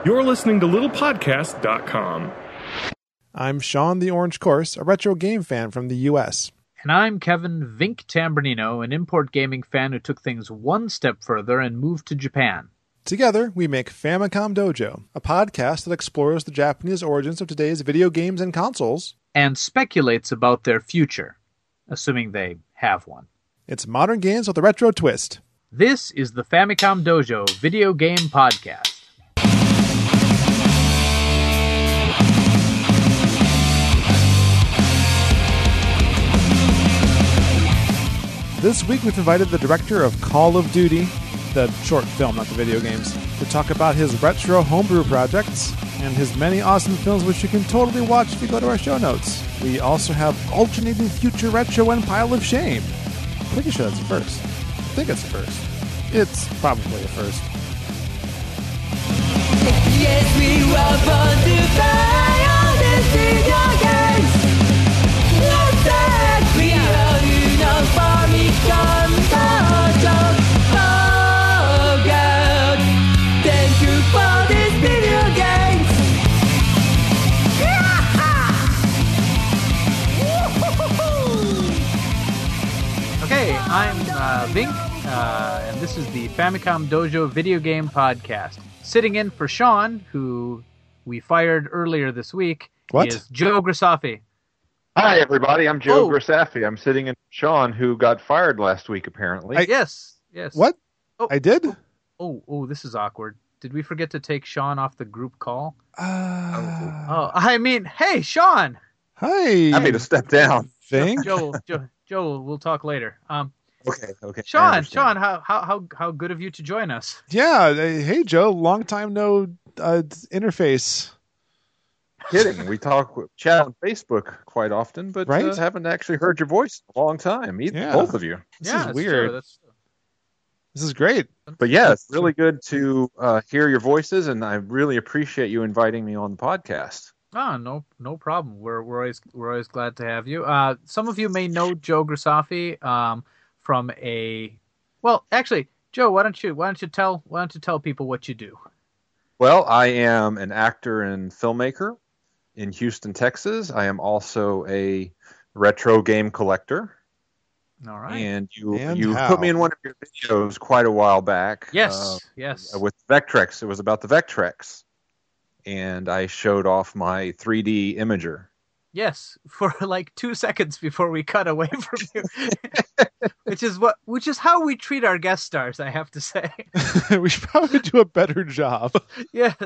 You're listening to littlepodcast.com. I'm Sean the Orange Course, a retro game fan from the U.S. And I'm Kevin Vink Tambernino, an import gaming fan who took things one step further and moved to Japan. Together, we make Famicom Dojo, a podcast that explores the Japanese origins of today's video games and consoles. And speculates about their future, assuming they have one. It's modern games with a retro twist. This is the Famicom Dojo Video Game Podcast. This week we've invited the director of Call of Duty, the short film, not the video games, to talk about his retro homebrew projects and his many awesome films which you can totally watch if you go to our show notes. We also have Alternating Future Retro and Pile of Shame. I'm pretty sure that's a first. I think it's a first. It's probably a first. Yes, we were born to play all these video games. Let's say we are Famicom Dojo. Oh God, thank you for these video games. Okay, I'm Vink, and this is the Famicom Dojo Video Game Podcast. Sitting in for Sean, who we fired earlier this week, is Joe Grisafi. Hi, everybody. I'm Joe Grisafi. I'm sitting in for Sean, who got fired last week, apparently. Yes. What? Oh, I did? Oh, this is awkward. Did we forget to take Sean off the group call? I mean, hey, Sean! Hi. Happy to step down. Think? Joe, we'll talk later. Okay. Sean, how good of you to join us? Yeah. Hey, Joe. Long time no interface. Kidding. We chat on Facebook quite often, but right? Haven't actually heard your voice in a long time. Both of you. This is weird. True. This is great. But yeah, it's really good to hear your voices, and I really appreciate you inviting me on the podcast. No problem. We're always glad to have you. Some of you may know Joe Grisafi from actually, Joe, why don't you tell people what you do? Well, I am an actor and filmmaker in Houston, Texas. I am also a retro game collector. All right. And you put me in one of your videos quite a while back. Yes. With Vectrex. It was about the Vectrex. And I showed off my 3D imager. Yes, for like 2 seconds before we cut away from you. which is how we treat our guest stars, I have to say. We should probably do a better job. Yes.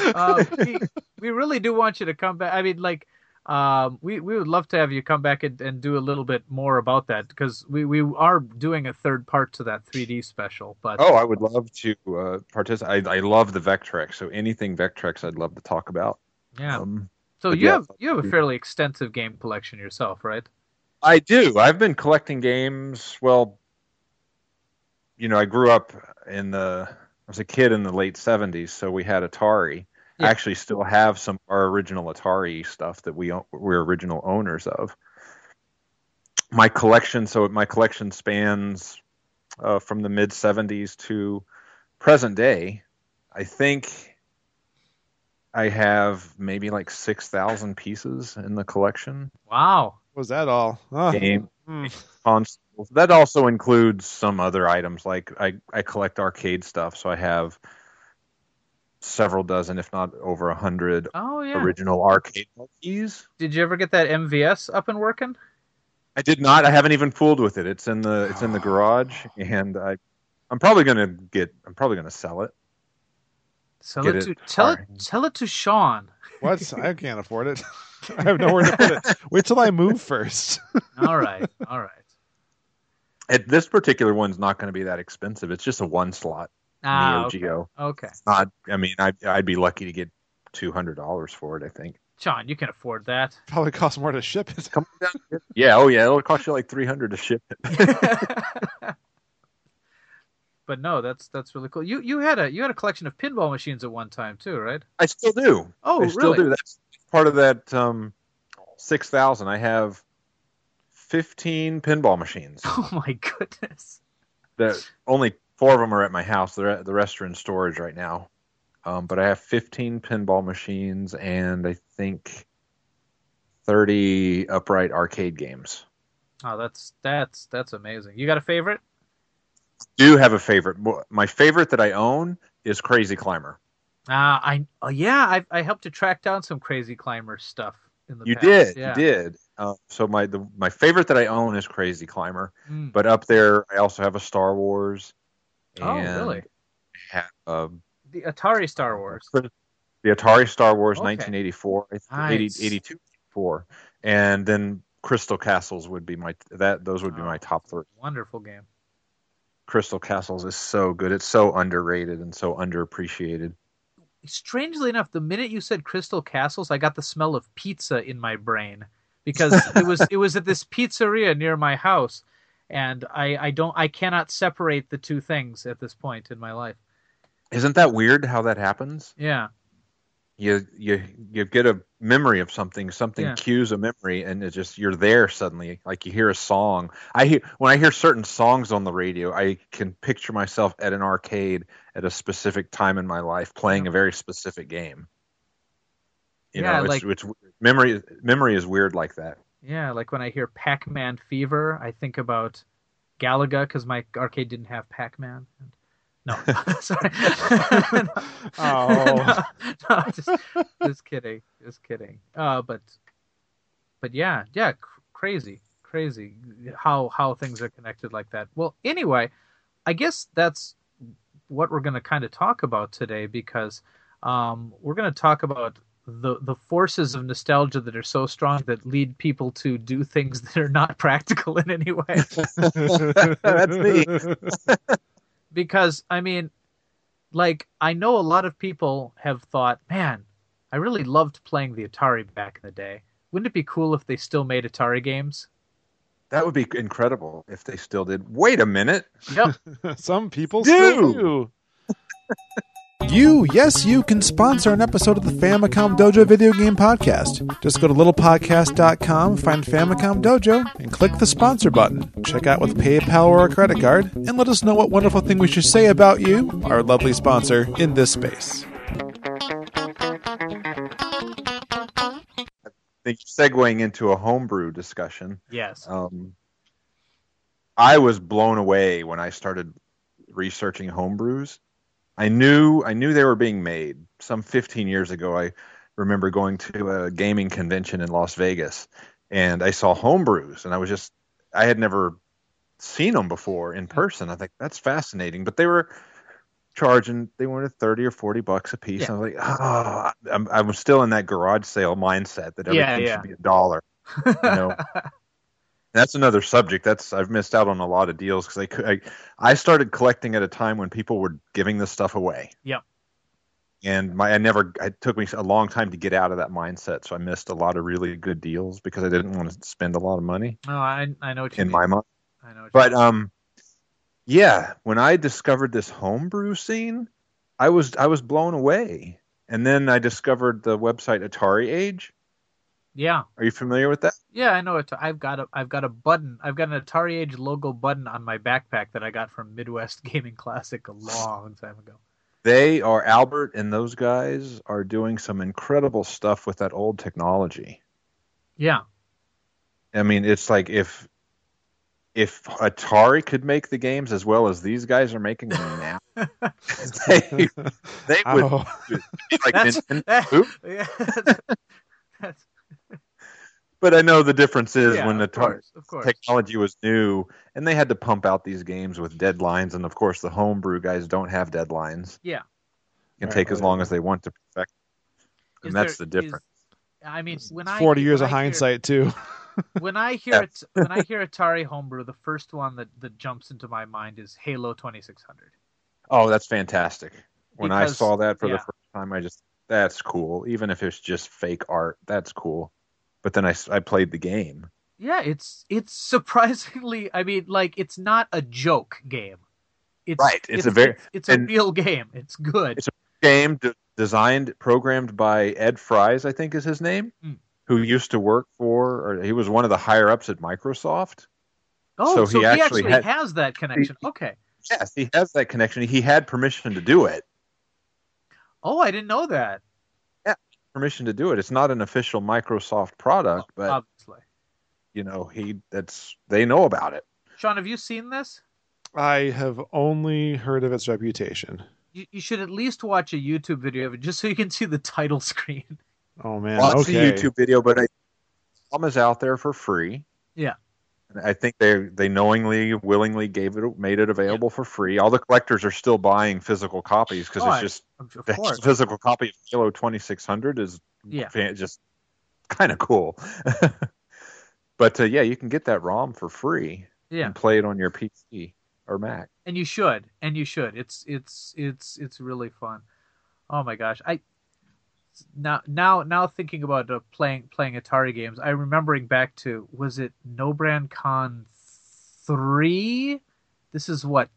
We really do want you to come back. I mean, we would love to have you come back and do a little bit more about that, because we are doing a third part to that 3D special. But I would love to participate. I love the Vectrex, so anything Vectrex I'd love to talk about. Yeah. So you have a fairly extensive game collection yourself, right? I do. I've been collecting games. Well, I grew up I was a kid in the late 70s, so we had Atari. Yeah. I actually still have some of our original Atari stuff that we're original owners of. My collection spans from the mid 70s to present day. I think I have maybe like 6,000 pieces in the collection. Wow. Was that all? Game consoles. That also includes some other items. Like I collect arcade stuff, so I have several dozen, if not over 100 original arcade keys. Did you ever get that MVS up and working? I did not. I haven't even fooled with it. It's in the garage, and I'm probably gonna sell it. Sell it to Sean. What? I can't afford it. I have nowhere to put it. Wait till I move first. All right. This particular one's not going to be that expensive. It's just a one slot Neo Geo. Okay. It's not. I mean, I'd be lucky to get $200 for it, I think. Sean, you can afford that. Probably costs more to ship it. Come down here. Yeah. It'll cost you like $300 to ship it. But no, that's really cool. You had a collection of pinball machines at one time too, right? I still do. Oh, I still really? do. That's part of that 6,000. I have 15 pinball machines. Oh my goodness! Only 4 of them are at my house. The rest are in storage right now. but I have 15 pinball machines and I think 30 upright arcade games. Oh, that's amazing. You got a favorite? Do have a favorite. My favorite that I own is Crazy Climber. I helped to track down some Crazy Climber stuff in the You past. did, Yeah. you did. So my favorite that I own is Crazy Climber, Mm. but up there I also have a Star Wars. Oh, really? I have, The Atari Star Wars. the Atari Star Wars Okay. 1984, Nice. 82, 84, and then Crystal Castles would be those would be my top 3. Wonderful game. Crystal Castles is so good. It's so underrated and so underappreciated. Strangely enough, the minute you said Crystal Castles, I got the smell of pizza in my brain because it was at this pizzeria near my house, and I cannot separate the two things at this point in my life. Isn't that weird how that happens? Yeah. You get a memory of something Yeah. cues a memory, and it just you're there suddenly. Like you hear a song. When I hear certain songs on the radio, I can picture myself at an arcade at a specific time in my life playing a very specific game. You Yeah, know, it's memory is weird like that. Yeah, like when I hear Pac-Man Fever, I think about Galaga because my arcade didn't have Pac-Man. No, sorry. Oh. no, just kidding, but yeah, crazy how things are connected like that. Well, anyway, I guess that's what we're going to kind of talk about today because we're going to talk about the forces of nostalgia that are so strong that lead people to do things that are not practical in any way. That's me. Because, I mean, like, I know a lot of people have thought, man, I really loved playing the Atari back in the day. Wouldn't it be cool if they still made Atari games? That would be incredible if they still did. Wait a minute. Yep. Some people still do. You can sponsor an episode of the Famicom Dojo video game podcast. Just go to littlepodcast.com, find Famicom Dojo, and click the sponsor button. Check out with PayPal or a credit card, and let us know what wonderful thing we should say about you, our lovely sponsor, in this space. I think segueing into a homebrew discussion. Yes. I was blown away when I started researching homebrews. I knew they were being made. Some 15 years ago, I remember going to a gaming convention in Las Vegas, and I saw homebrews, and I had never seen them before in person. I think that's fascinating, but they were charging. They wanted $30 or $40 a piece. Yeah. I was like, I was still in that garage sale mindset that everything should be $1. You know. That's another subject. I've missed out on a lot of deals because I started collecting at a time when people were giving this stuff away. Yep. And it took me a long time to get out of that mindset, so I missed a lot of really good deals because I didn't want to spend a lot of money. No, I know what you in mean. my mind. I know what But you mean. yeah, when I discovered this homebrew scene, I was blown away. And then I discovered the website Atari Age. Yeah. Are you familiar with that? Yeah, I know it. I've got a button. I've got an Atari Age logo button on my backpack that I got from Midwest Gaming Classic a long time ago. Albert and those guys are doing some incredible stuff with that old technology. Yeah. I mean, it's like if Atari could make the games as well as these guys are making them now, they would Oh. be like Nintendo. Yeah, that's, But I know the difference is yeah, when the of course. technology was new and they had to pump out these games with deadlines, and of course the homebrew guys don't have deadlines. Yeah. It can Right, take as right. long as they want to perfect. And that's the difference. I mean, when 40 years when of hindsight, too. When I hear Atari homebrew, the first one that jumps into my mind is Halo 2600. Oh, that's fantastic. When I Because- saw that for the yeah. first time, that's cool. Even if it's just fake art, that's cool. But then I played the game. Yeah, it's surprisingly. I mean, like, it's not a joke game. It's Right, it's a a real game. It's good. It's game designed, programmed by Ed Fries, I think is his name, who used to work or he was one of the higher ups at Microsoft. Oh, so he actually had- has that connection. Okay. Yes, he has that connection. He had permission to do it. Oh, I didn't know that. Yeah, permission to do it. It's not an official Microsoft product, but Obviously. they know about it. Sean, have you seen this? I have only heard of its reputation. You should at least watch a YouTube video of it just so you can see the title screen. Oh man, Watch the okay. YouTube video, but Palm is out there for free. Yeah. And I think they knowingly, willingly made it available for free. All the collectors are still buying physical copies because it's just Of the course. physical copy of Halo 2600 is Yeah. just kind of cool. But yeah, you can get that ROM for free Yeah. and play it on your PC or Mac. And you should. It's really fun. Oh my gosh. Now thinking about playing Atari games, I'm remembering back to, was it No Brand Con 3? This is what,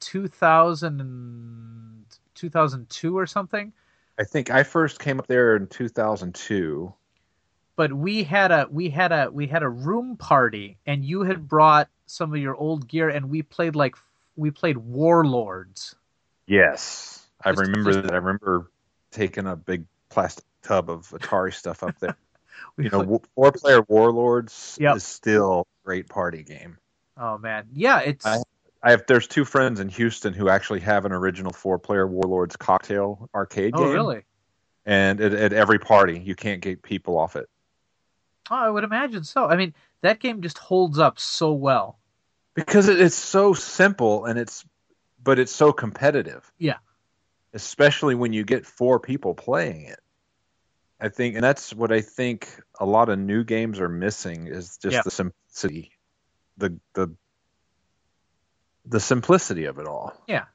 2002 or something? I think I first came up there in 2002. But we had a room party, and you had brought some of your old gear, and we played Warlords. Yes, I Just- remember just- that. I remember taking a big plastic tub of Atari stuff up there. We You know, played- 4-player Warlords Yep. is still a great party game. Oh man, yeah, it's There's two friends in Houston who actually have an original 4-player Warlords cocktail arcade game. oh really? And at every party, you can't get people off it. Oh, I would imagine so. I mean, that game just holds up so well. Because it's so simple but it's so competitive. Yeah. Especially when you get 4 people playing it. I think, and that's what I think a lot of new games are missing is just Yeah. the simplicity, the simplicity of it all. Yeah.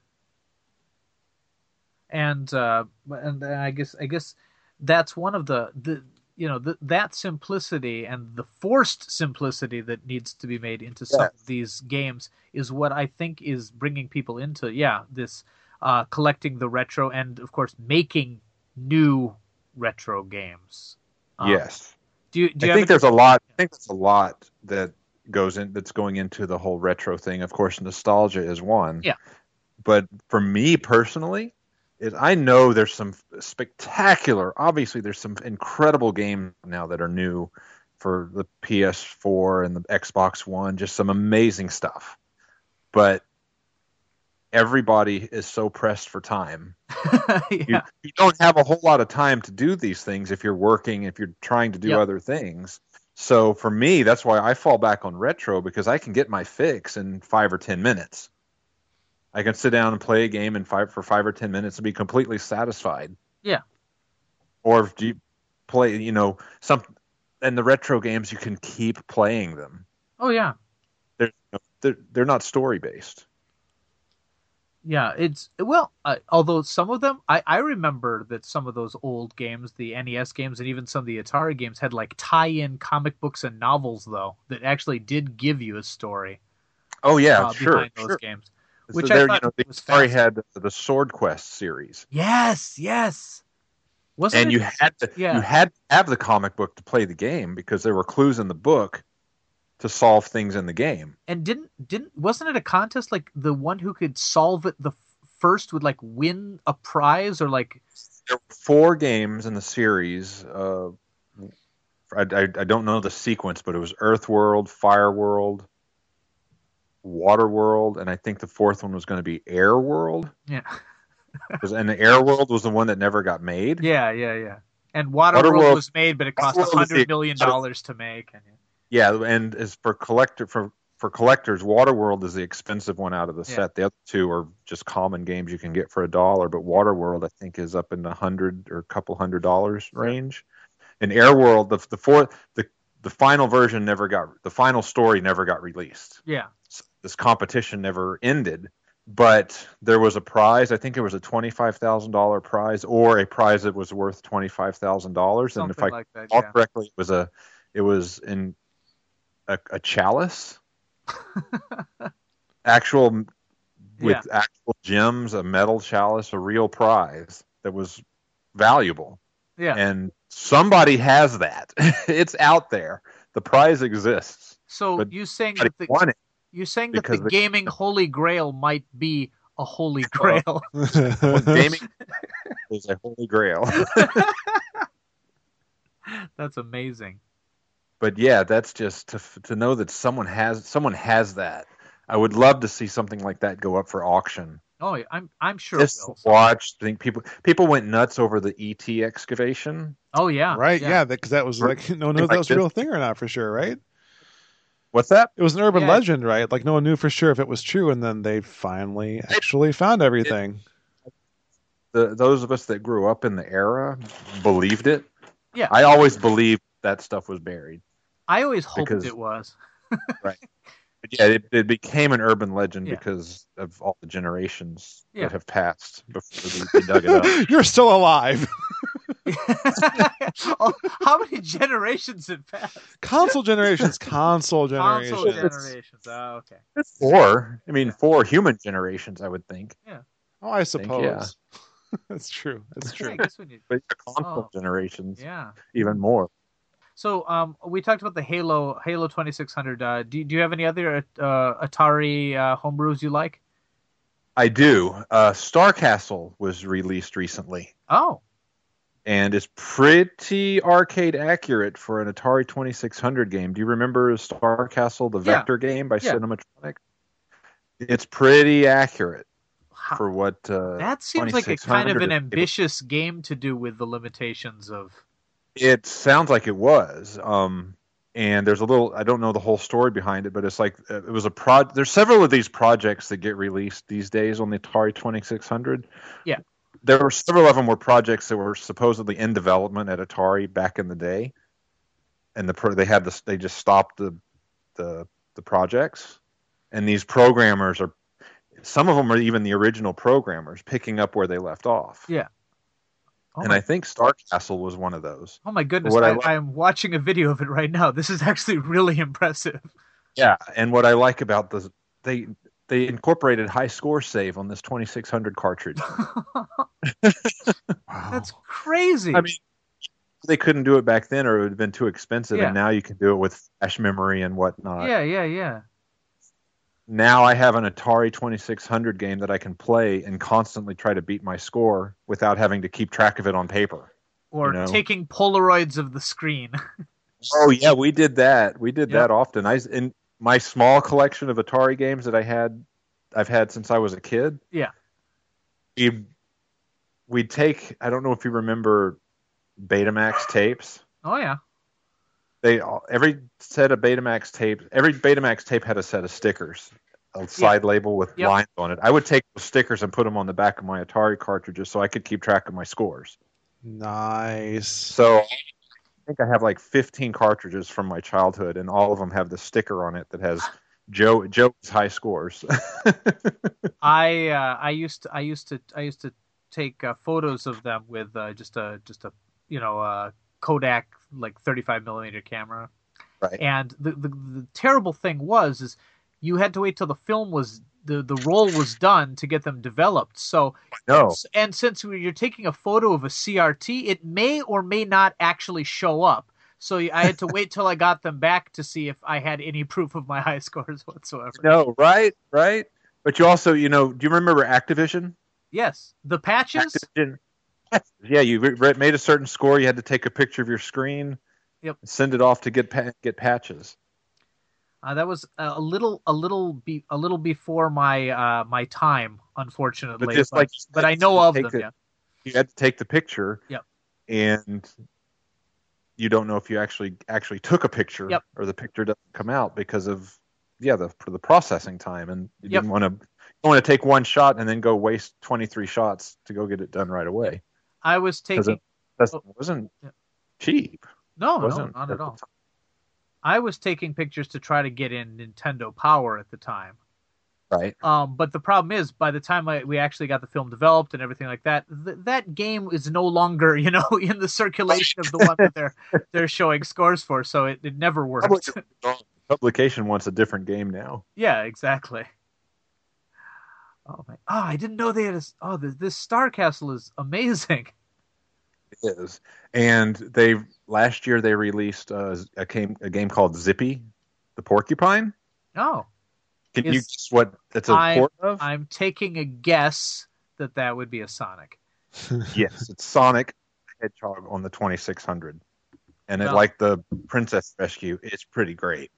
And I guess that's one of the that simplicity and the forced simplicity that needs to be made into some of these games is what I think is bringing people into this collecting the retro and of course making new retro games. Yes. Do you I have think there's a lot that that's going into the whole retro thing. Of course, nostalgia is one. Yeah. But for me personally, I know there's some obviously there's some incredible games now that are new for the PS4 and the Xbox One, just some amazing stuff. But everybody is so pressed for time. yeah. You don't have a whole lot of time to do these things if you're working, if you're trying to do Yep. other things. So for me, that's why I fall back on retro, because I can get my fix in 5 or 10 minutes. I can sit down and play a game for 5 or 10 minutes and be completely satisfied. Yeah. Or if you play, and the retro games, you can keep playing them. Oh yeah. They're not story based. Yeah, although some of them, I remember that some of those old games, the NES games and even some of the Atari games had like tie-in comic books and novels though that actually did give you a story. Oh yeah, sure. Behind those games. Which So I there, thought the was Atari fascinating. had the Sword Quest series. Yes. Wasn't And it? you had to have the comic book to play the game because there were clues in the book to solve things in the game. And wasn't it a contest like the one who could solve it the first would like win a prize or like? There were 4 games in the series. I don't know the sequence, but it was Earth World, Fire World, Water World, and I think the 4th one was going to be Air World. Yeah. And the Air World was the one that never got made. Yeah. And Waterworld was made, but it cost Waterworld was $100 million to make. And, Yeah, and as for collectors, Waterworld is the expensive one out of the set. The other 2 are just common games you can get for $1, but Waterworld I think is up in the $100 or a couple $100 range. And Airworld, the final version the final story never got released. Yeah. So this competition never ended, but there was a prize. I think it was a $25,000 prize or a prize that was worth $25,000. And if I like that, recall correctly, it was in a chalice, actual gems, a metal chalice, a real prize that was valuable. Yeah. And somebody has that. It's out there. The prize exists. So but you're saying nobody that won it you're saying that because the gaming holy grail might be a holy grail. Gaming is a holy grail. That's amazing. But yeah, that's just to know that someone has that. I would love to see something like that go up for auction. Oh, I'm sure Just it will. watch. I think people went nuts over the ET excavation. Oh yeah, Right? Yeah, because that was like no one knew if that was a real thing or not for sure, right? What's that? It was an urban Yeah. legend, right? Like no one knew for sure if it was true, and then they finally actually found everything. Those of us that grew up in the era believed it. Yeah. I always believed that stuff was buried. I always hoped Because- it was. Right. But yeah, it became an urban legend Yeah. because of all the generations Yeah. that have passed before they dug it up. You're still alive. Oh, how many generations have passed? Console generations. Console generations. generations. Oh, okay. Four human generations, I would think. Oh, I think, suppose. That's true. That's Yeah, true. I guess when you, But console Oh. generations, yeah. even more. So, we talked about the Halo 2600. Do you have any other Atari homebrews you like? I do. Star Castle was released recently, Oh, and it's pretty arcade accurate for an Atari 2600 game. Do you remember Star Castle, the Yeah. Vector game by Yeah. Cinematronic? It's pretty accurate how, for what. that seems like a kind 2600 of an is able- ambitious game to do with the limitations of. It sounds like it was. And there's a little, I don't know the whole story behind it, but it's like it was there's several of these projects that get released these days on the Atari 2600. Yeah. There were several of them were projects that were supposedly in development at Atari back in the day. And they just stopped the projects. And these programmers some of them are even the original programmers picking up where they left off. Yeah. Oh And my, I think Star Castle was one of those. oh my goodness! what I I'm watching a video of it right now. This is actually really impressive. Yeah, and what I like about this, they incorporated high score save on this 2600 cartridge. Wow. That's crazy. I mean, they couldn't do it back then, or it would have been too expensive. Yeah. And now you can do it with flash memory and whatnot. yeah. Now I have an Atari 2600 game that I can play and constantly try to beat my score without having to keep track of it on paper. Or you know. taking Polaroids of the screen. Oh yeah, we did that. We did Yeah. that often. In my small collection of Atari games that I've had since I was a kid. Yeah. We'd take. I don't know if you remember Betamax tapes. Oh yeah. Every Betamax tape had a set of stickers, a side label with Yep. lines on it. I would take those stickers and put them on the back of my Atari cartridges so I could keep track of my scores. Nice. So I think I have like 15 cartridges from my childhood, and all of them have the sticker on it that has Joe's high scores. I used to take photos of them with just a Kodak like 35 millimeter camera. Right. And the terrible thing is you had to wait till the film was the roll was done to get them developed. So No. and since you're taking a photo of a CRT, it may or may not actually show up. So I had to wait till I got them back to see if I had any proof of my high scores whatsoever. No, right. But you also, do you remember Activision? Yes, the patches. Activision. Yeah, you made a certain score. You had to take a picture of your screen. Yep. Send it off to get patches. That was a little before my my time, unfortunately. But just like but I know of them. Yeah. You had to take the picture. Yep. And you don't know if you actually took a picture, Yep. or the picture doesn't come out because of the processing time, and you Yep. didn't want to take one shot and then go waste 23 shots to go get it done right away. I was taking That wasn't Yeah. cheap. no, Wasn't not at all. I was taking pictures to try to get in Nintendo Power at the time. Right. But the problem is, by the time we actually got the film developed and everything like that, that game is no longer, in the circulation of the one that they're showing scores for. So it never worked. Publication wants a different game now. Yeah, exactly. Oh man! Oh, I didn't know they had this Star Castle is amazing. It is. And last year they released a game called Zippy, the porcupine. Oh, Can you Is- guess what it's a port of? I'm taking a guess that would be a Sonic. Yes, it's Sonic Hedgehog on the 2600. And Well- like the Princess Rescue, it's pretty great.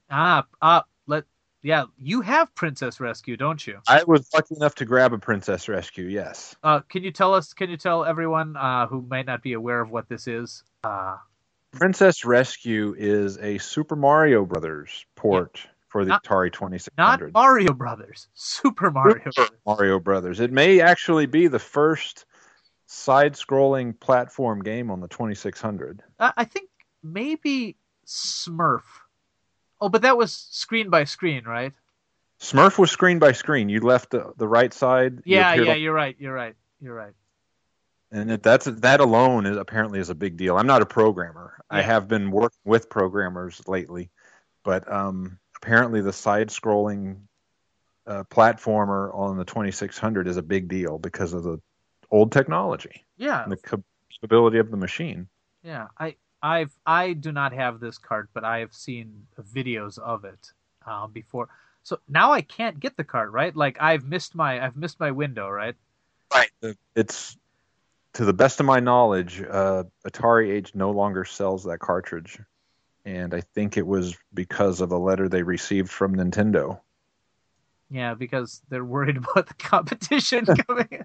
You have Princess Rescue, don't you? I was lucky enough to grab a Princess Rescue, yes. Can you tell everyone who might not be aware of what this is? Princess Rescue is a Super Mario Brothers port for the Atari Not 2600. Mario Brothers, Super Mario Super Brothers. Mario Brothers. It may actually be the first side-scrolling platform game on the 2600. I think maybe Smurf. Oh, but that was screen by screen, right? Smurf was screen by screen. You left the right side. you Yeah, appeared yeah, on- you're right. And that alone is a big deal. I'm not a programmer. I Yeah. have been working with programmers lately, but apparently the side-scrolling platformer on the 2600 is a big deal because of the old technology Yeah, and the capability of the machine. yeah. I do not have this cart, but I have seen videos of it before. So now I can't get the cart, right? Like I've missed my window, right? Right. It's, to the best of my knowledge, Atari Age no longer sells that cartridge, and I think it was because of a letter they received from Nintendo. Yeah, because they're worried about the competition coming in.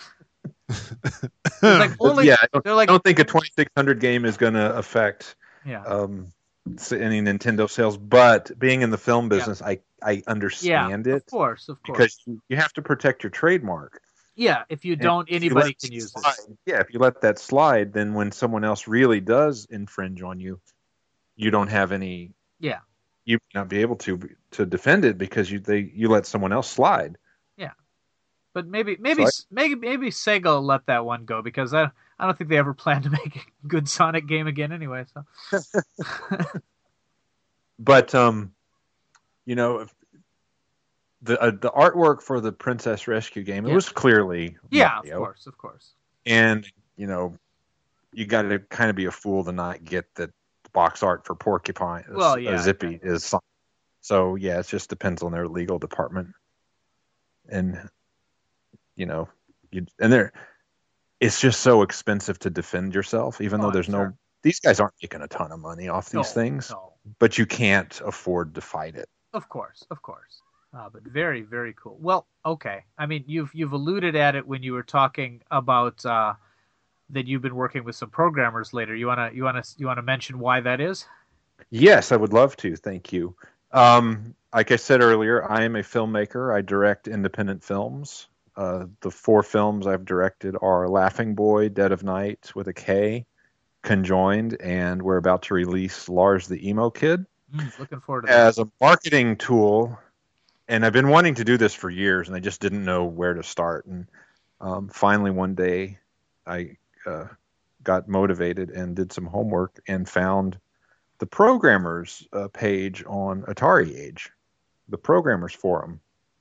It's like only Yeah, they're I like don't think a 2600 game is going to affect yeah. any Nintendo sales, but being in the film business, I understand Of it course. because you have to protect your trademark. Yeah, if you And don't, if you anybody let can it use it. slide- Yeah, if you let that slide, then when someone else really does infringe on you, you don't have any. Yeah. You may not be able to defend it because you let someone else slide. But maybe So Sega will let that one go because I don't think they ever plan to make a good Sonic game again anyway. So But the artwork for the Princess Rescue game, it was clearly yeah, Mario. of course. And you got to kind of be a fool to not get that box art for Porcupine. Well, yeah, Zippy is Sonic. So yeah, it just depends on their legal department. And it's just so expensive to defend yourself, even though there's sure. these guys aren't making a ton of money off these things, No. but you can't afford to fight it. Of course. But very, very cool. Well, okay. I mean, you've alluded at it when you were talking about that you've been working with some programmers later. You wanna mention why that is? Yes, I would love to. Thank you. Like I said earlier, I am a filmmaker. I direct independent films. The 4 films I've directed are Laughing Boy, Dead of Night with a K, Conjoined, and we're about to release Lars the Emo Kid. Looking forward to that. As a marketing tool, and I've been wanting to do this for years, and I just didn't know where to start. And finally, one day, I got motivated and did some homework and found the programmers page on Atari Age, the programmers forum.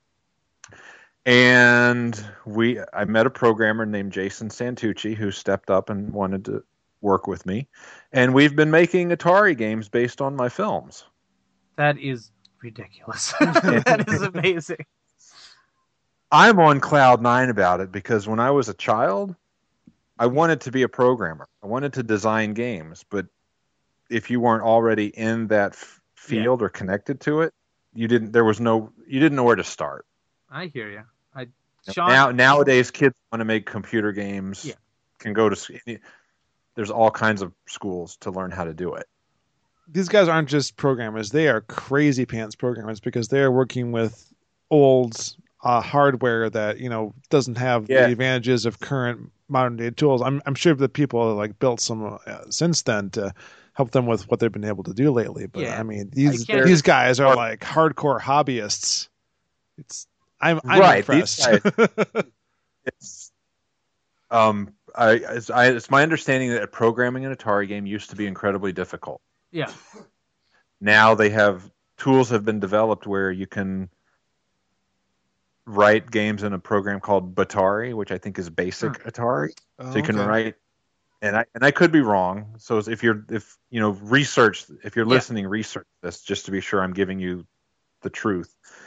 And I met a programmer named Jason Santucci who stepped up and wanted to work with me. And we've been making Atari games based on my films. That is ridiculous. That is amazing. I'm on cloud 9 about it because when I was a child, I wanted to be a programmer. I wanted to design games, but if you weren't already in that field or connected to it, you didn't know where to start. I hear you. Nowadays, kids want to make computer games. Yeah. Can go to. There's all kinds of schools to learn how to do it. These guys aren't just programmers; they are crazy pants programmers because they are working with old hardware that doesn't have the advantages of current modern day tools. I'm sure the people like built some since then to help them with what they've been able to do lately. But I mean, these guys are like hardcore hobbyists. I'm right. impressed. It's my understanding that programming an Atari game used to be incredibly difficult. Yeah. Now tools have been developed where you can write games in a program called Batari, which I think is basic Atari. So you can write, and I could be wrong. So if you're listening, research this just to be sure I'm giving you the truth.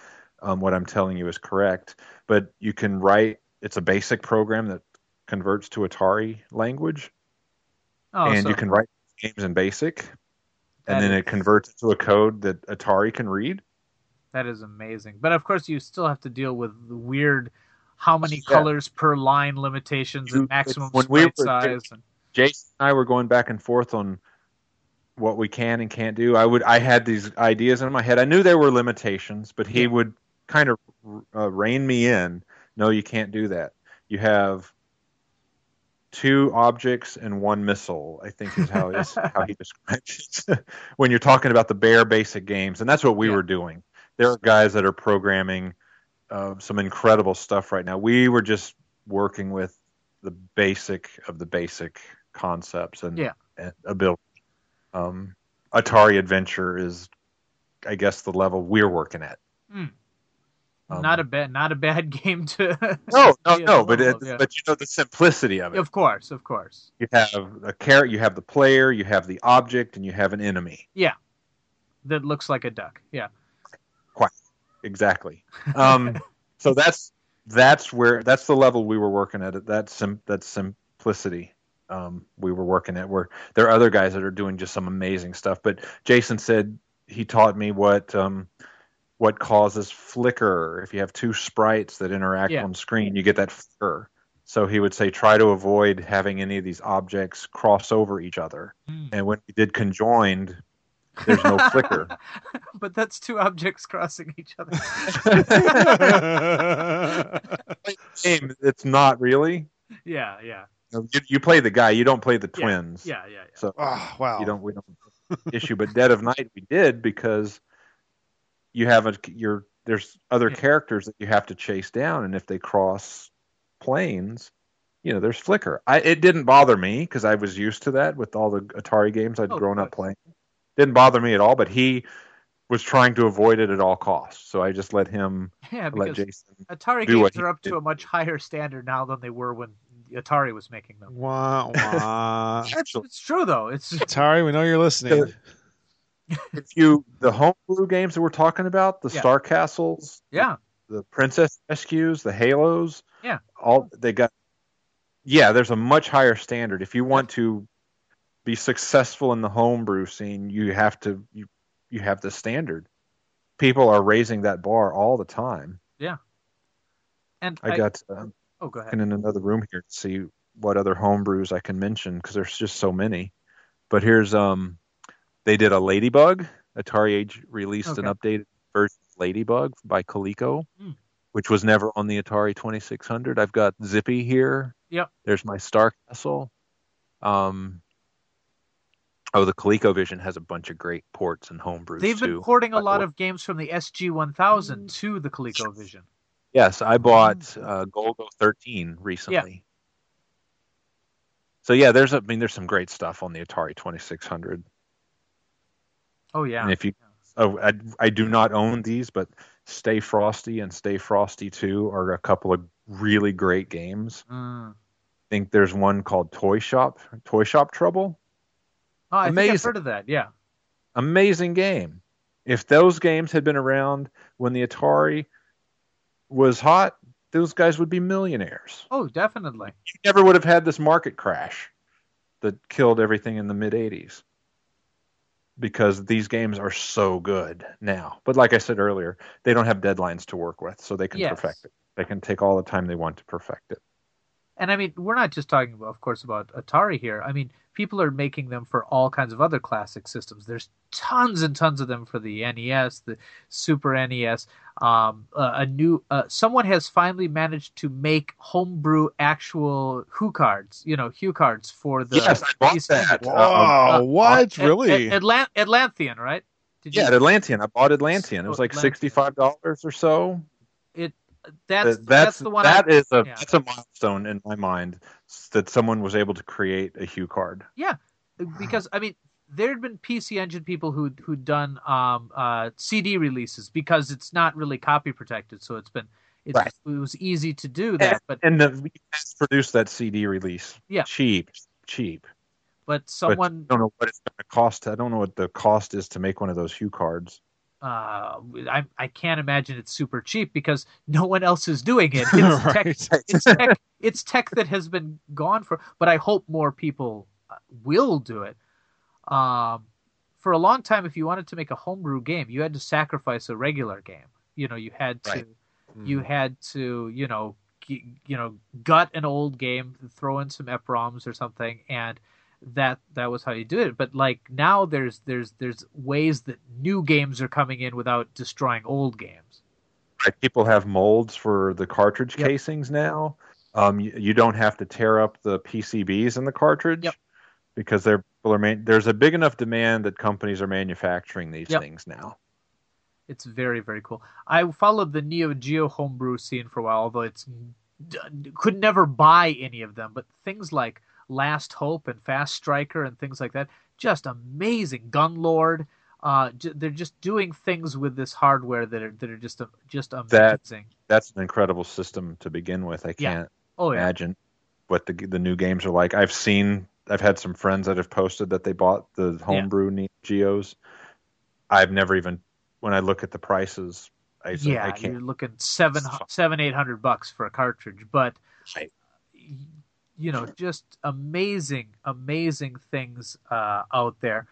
what I'm telling you is correct. But you can write. It's a basic program that converts to Atari language, and you can write games in BASIC, and then it converts to a code that Atari can read. That is amazing. But of course, you still have to deal with the weird how many colors per line limitations and maximum sprite size. Jason and I were going back and forth on what we can and can't do. I had these ideas in my head. I knew there were limitations, but he would kind of rein me in. No, you can't do that. You have 2 objects and 1 missile, I think is how he describes it. When you're talking about the bare basic games, and that's what we were doing. There are guys that are programming some incredible stuff right now. We were just working with the basic of the basic concepts and ability. Atari Adventure is, I guess, the level we're working at. Not a bad game to. No, but you know the simplicity of it. Of course. You have a character, you have the player, you have the object, and you have an enemy. Yeah, that looks like a duck. Yeah, quite exactly. So that's the level we were working at. That's simplicity. We were working at, where there are other guys that are doing just some amazing stuff. But Jason said he taught me what causes flicker. If you have 2 sprites that interact on screen, you get that flicker. So he would say, try to avoid having any of these objects cross over each other. And when we did conjoined, there's no flicker. But that's 2 objects crossing each other. It's not really. Yeah. You play the guy, you don't play the twins. Yeah. So wow. We don't issue. But Dead of Night we did, because you have there's other characters that you have to chase down, and if they cross planes, there's flicker. It didn't bother me because I was used to that with all the Atari games I'd grown up playing. Didn't bother me at all, but he was trying to avoid it at all costs. So I just let him let Jason. Atari games are up to a much higher standard now than they were when Atari was making them. Wah. It's true though. It's Atari, we know you're listening. The homebrew games that we're talking about, the Star Castles, the Princess Rescues, the Halos, all they got. Yeah, there's a much higher standard. If you want to be successful in the homebrew scene, you have the standard. People are raising that bar all the time. Yeah. And I got go ahead. in another room here to see what other homebrews I can mention, because there's just so many. But here's they did a Ladybug. Atari Age released an updated version of Ladybug by Coleco, which was never on the Atari 2600. I've got Zippy here. Yep. There's my Star Castle. The ColecoVision has a bunch of great ports and homebrews. They've been porting a lot of games from the SG-1000 to the ColecoVision. Yes, I bought Golgo 13 recently. Yeah. So there's some great stuff on the Atari 2600. Oh yeah. And if you, I do not own these, but Stay Frosty and Stay Frosty 2 are a couple of really great games. I think there's one called Toy Shop Trouble. Oh, I think I've heard of that. Yeah. Amazing game. If those games had been around when the Atari was hot, those guys would be millionaires. Oh, definitely. You never would have had this market crash that killed everything in the mid-'80s, because these games are so good now. But like I said earlier, they don't have deadlines to work with, so they can perfect it. They can take all the time they want to perfect it. And I mean, we're not just talking about, of course, about Atari here. I mean, people are making them for all kinds of other classic systems. There's tons and tons of them for the NES, the Super NES. Someone has finally managed to make homebrew actual HuCards. HuCards for the. Yes, I bought that. Wow, what? Really? Atlantean, right? Atlantean. I bought Atlantean. It was like $65 or so. That's the one. That's a milestone in my mind, that someone was able to create a HuCard. Yeah, because I mean, there had been PC Engine people who'd done CD releases, because it's not really copy protected, so it was easy to do that. We produced that CD release. Yeah, cheap. But someone I don't know what it's going to cost. I don't know what the cost is to make one of those HuCards. I can't imagine it's super cheap because no one else is doing it. It's Right. it's tech that has been gone for, but I hope more people will do it. For a long time, if you wanted to make a homebrew game, you had to sacrifice a regular game. You had to, Right. gut an old game, throw in some EPROMs or something, and that was how you do it. But like now, there's ways that new games are coming in without destroying old games. Right, people have molds for the cartridge Yep. casings now. You don't have to tear up the PCBs in the cartridge Yep. because there's a big enough demand that companies are manufacturing these Yep. things now. It's very, very cool. I followed the Neo Geo homebrew scene for a while, although could never buy any of them. But things like Last Hope and Fast Striker and things like that, just amazing. Gunlord, they're just doing things with this hardware that are just amazing. That's an incredible system to begin with. I can't imagine what the new games are like. I've had some friends that have posted that they bought the homebrew Neo Geos. I've never even, when I look at the prices, I can't. You're looking $700-800 for a cartridge, but Right. Just amazing things out there.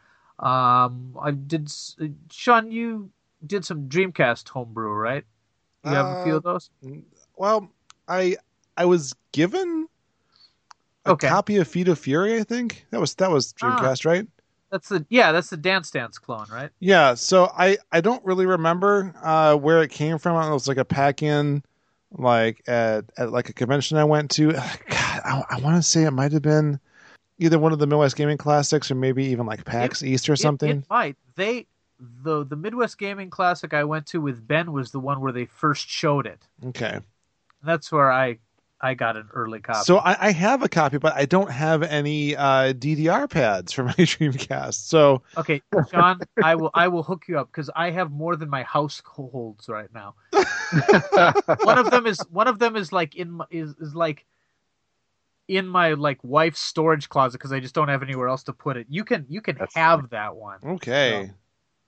Sean, you did some Dreamcast homebrew, right? You have a few of those? Well, I was given a copy of Feet of Fury. I think that was Dreamcast, right? That's the Dance Dance clone, right? Yeah. So I don't really remember where it came from. It was like a pack in, like at like a convention I went to. God, I want to say it might have been either one of the Midwest Gaming Classics or maybe even like PAX East or something. It might. The Midwest Gaming Classic I went to with Ben was the one where they first showed it. Okay. That's where I got an early copy. So I have a copy, but I don't have any DDR pads for my Dreamcast. So okay, Sean, I will hook you up because I have more than my house holds right now. one of them is like in my like wife's storage closet because I just don't have anywhere else to put it. You can have that one. Okay. So,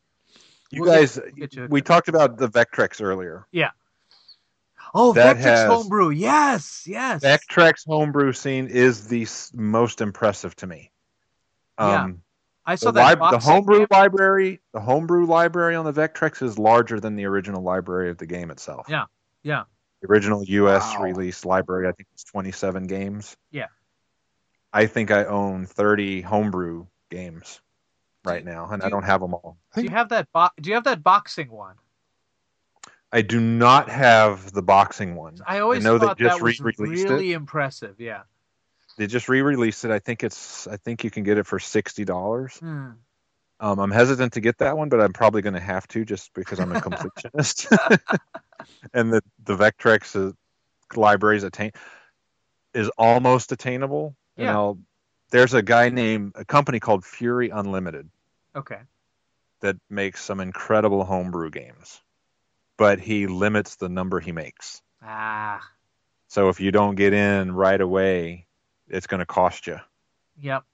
We talked about the Vectrex earlier. Yeah. Oh, Vectrex homebrew. Yes. Vectrex homebrew scene is the most impressive to me. I saw that the homebrew library. The homebrew library on the Vectrex is larger than the original library of the game itself. Yeah. The original U.S. release library, I think, was 27 games. Yeah. I think I own 30 homebrew games right now, and I don't have them all. Do you have that? Do you have that boxing one? I do not have the boxing one. I always thought that was really impressive. Yeah. They just re-released it. I think you can get it for $60. I'm hesitant to get that one, but I'm probably going to have to just because I'm a completionist. And the Vectrex library is almost attainable. Yeah. There's a company called Fury Unlimited. Okay. That makes some incredible homebrew games, but he limits the number he makes. So if you don't get in right away, it's going to cost you. Yep.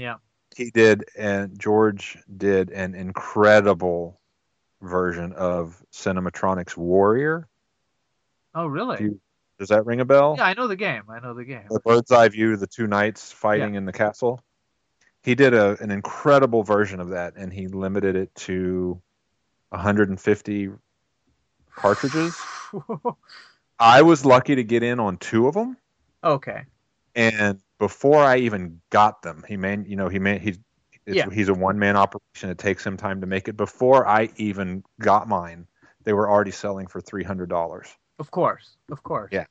George did an incredible version of Cinematronics Warrior. Oh, really? Does that ring a bell? Yeah, I know the game. The bird's eye view, the two knights fighting in the castle. He did an incredible version of that, and he limited it to 150 cartridges. I was lucky to get in on 2 of them. Okay. And before I even got them, he's a one-man operation. It takes him time to make it. Before I even got mine, they were already selling for $300. Of course. Yeah.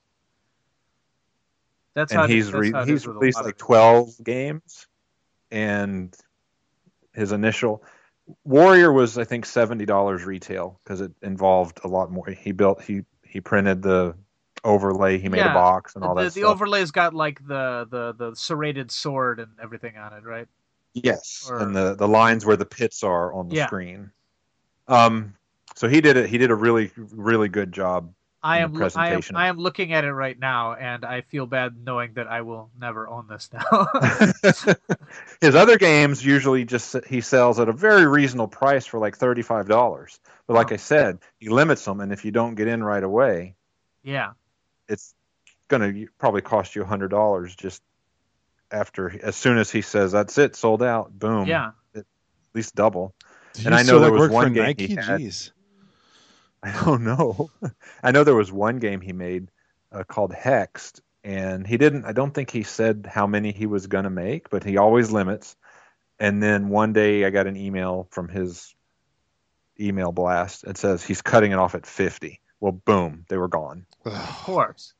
He's released like 12 games, and his initial Warrior was, I think, $70 retail because it involved a lot more. He printed the overlay. He made a box and all that stuff. The overlay's got like the serrated sword and everything on it, right? Yes, and the lines where the pits are on the screen. So he did it. He did a really, really good job I in the am presentation. I am looking at it right now, and I feel bad knowing that I will never own this now. His other games usually he sells at a very reasonable price for like $35. But like I said, he limits them, and if you don't get in right away, Yeah. it's going to probably cost you $100 just as soon as he says that's it, sold out, boom. Yeah. At least double. Did And you I know still, there like, was work one for game Nike? he had. Jeez. I don't know. I know there was one game he made called Hexed, and I don't think he said how many he was going to make, but he always limits. And then one day I got an email from his email blast. It says he's cutting it off at 50. Well, boom, they were gone. Of course.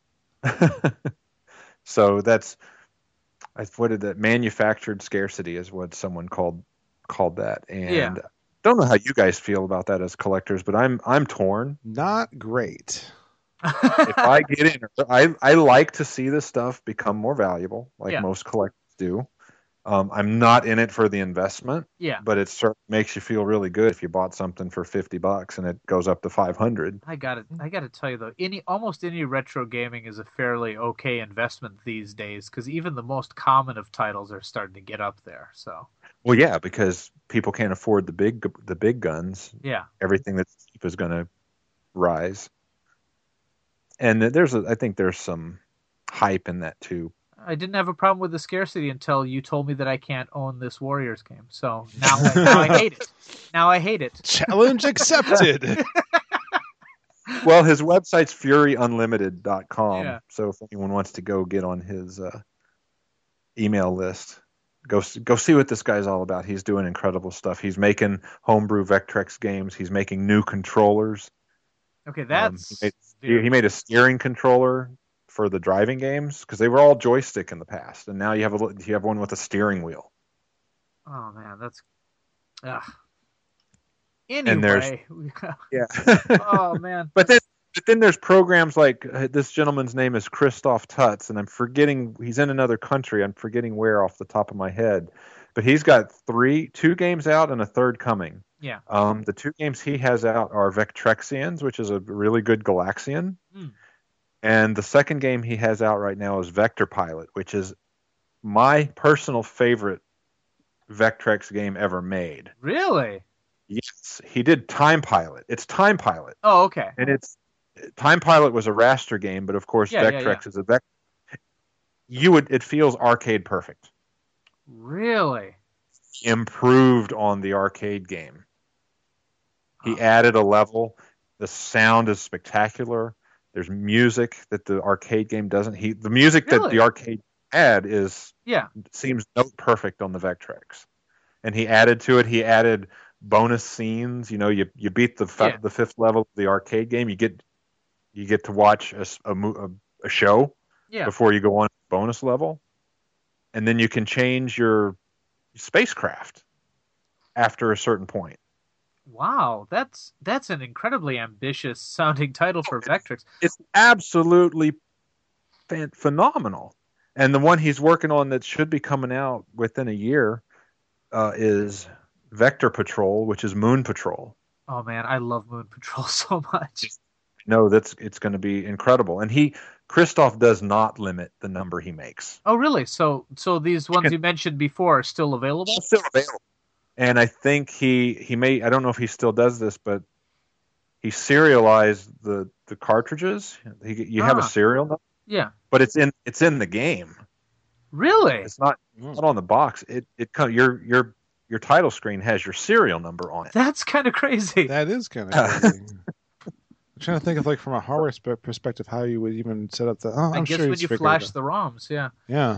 So what did that manufactured scarcity is what someone called that. And don't know how you guys feel about that as collectors, but I'm torn. Not great. If I get in, I like to see this stuff become more valuable, like most collectors do. I'm not in it for the investment, but it certainly makes you feel really good if you bought something for $50 and it goes up to 500. I gotta tell you though, almost any retro gaming is a fairly okay investment these days, because even the most common of titles are starting to get up there. So. Well, yeah, because people can't afford the big guns. Yeah. Everything that's cheap is going to rise. And I think there's some hype in that too. I didn't have a problem with the scarcity until you told me that I can't own this Warriors game. So now I hate it. Now I hate it. Challenge accepted. Well, his website's furyunlimited.com. Yeah. So if anyone wants to go get on his email list, go see what this guy's all about. He's doing incredible stuff. He's making homebrew Vectrex games. He's making new controllers. Okay, that's... He made a steering controller for the driving games, because they were all joystick in the past, and now you have one with a steering wheel. Oh man, that's anyway. Yeah. Oh man. But then there's programs like this gentleman's name is Christoph Tutz, and I'm forgetting, he's in another country. I'm forgetting where off the top of my head, but he's got two games out and a third coming. Yeah. The two games he has out are Vectrexians, which is a really good Galaxian. And the second game he has out right now is Vector Pilot, which is my personal favorite Vectrex game ever made. Really? Yes. He did Time Pilot. It's Time Pilot. Oh, okay. And Time Pilot was a raster game, but of course Vectrex is a Vector. It feels arcade perfect. Really? Improved on the arcade game. He added a level. The sound is spectacular. There's music that the arcade game doesn't. The music that the arcade had seems note perfect on the Vectrex, and he added to it. He added bonus scenes. You know, you beat the fifth level of the arcade game. You get to watch a show before you go on bonus level, and then you can change your spacecraft after a certain point. Wow, that's an incredibly ambitious sounding title for Vectrex. It's absolutely phenomenal. And the one he's working on that should be coming out within a year is Vector Patrol, which is Moon Patrol. Oh man, I love Moon Patrol so much. No, it's going to be incredible. And Christoph does not limit the number he makes. Oh really? So these ones you mentioned before are still available? Still available. And I think he may, I don't know if he still does this, but he serialized the cartridges. You have a serial number. Yeah. But it's in the game. Really? It's not on the box. Your title screen has your serial number on it. That's kind of crazy. That is kind of crazy. I'm trying to think of, like, from a hardware perspective, how you would even set up the. I guess when you flash the ROMs, yeah.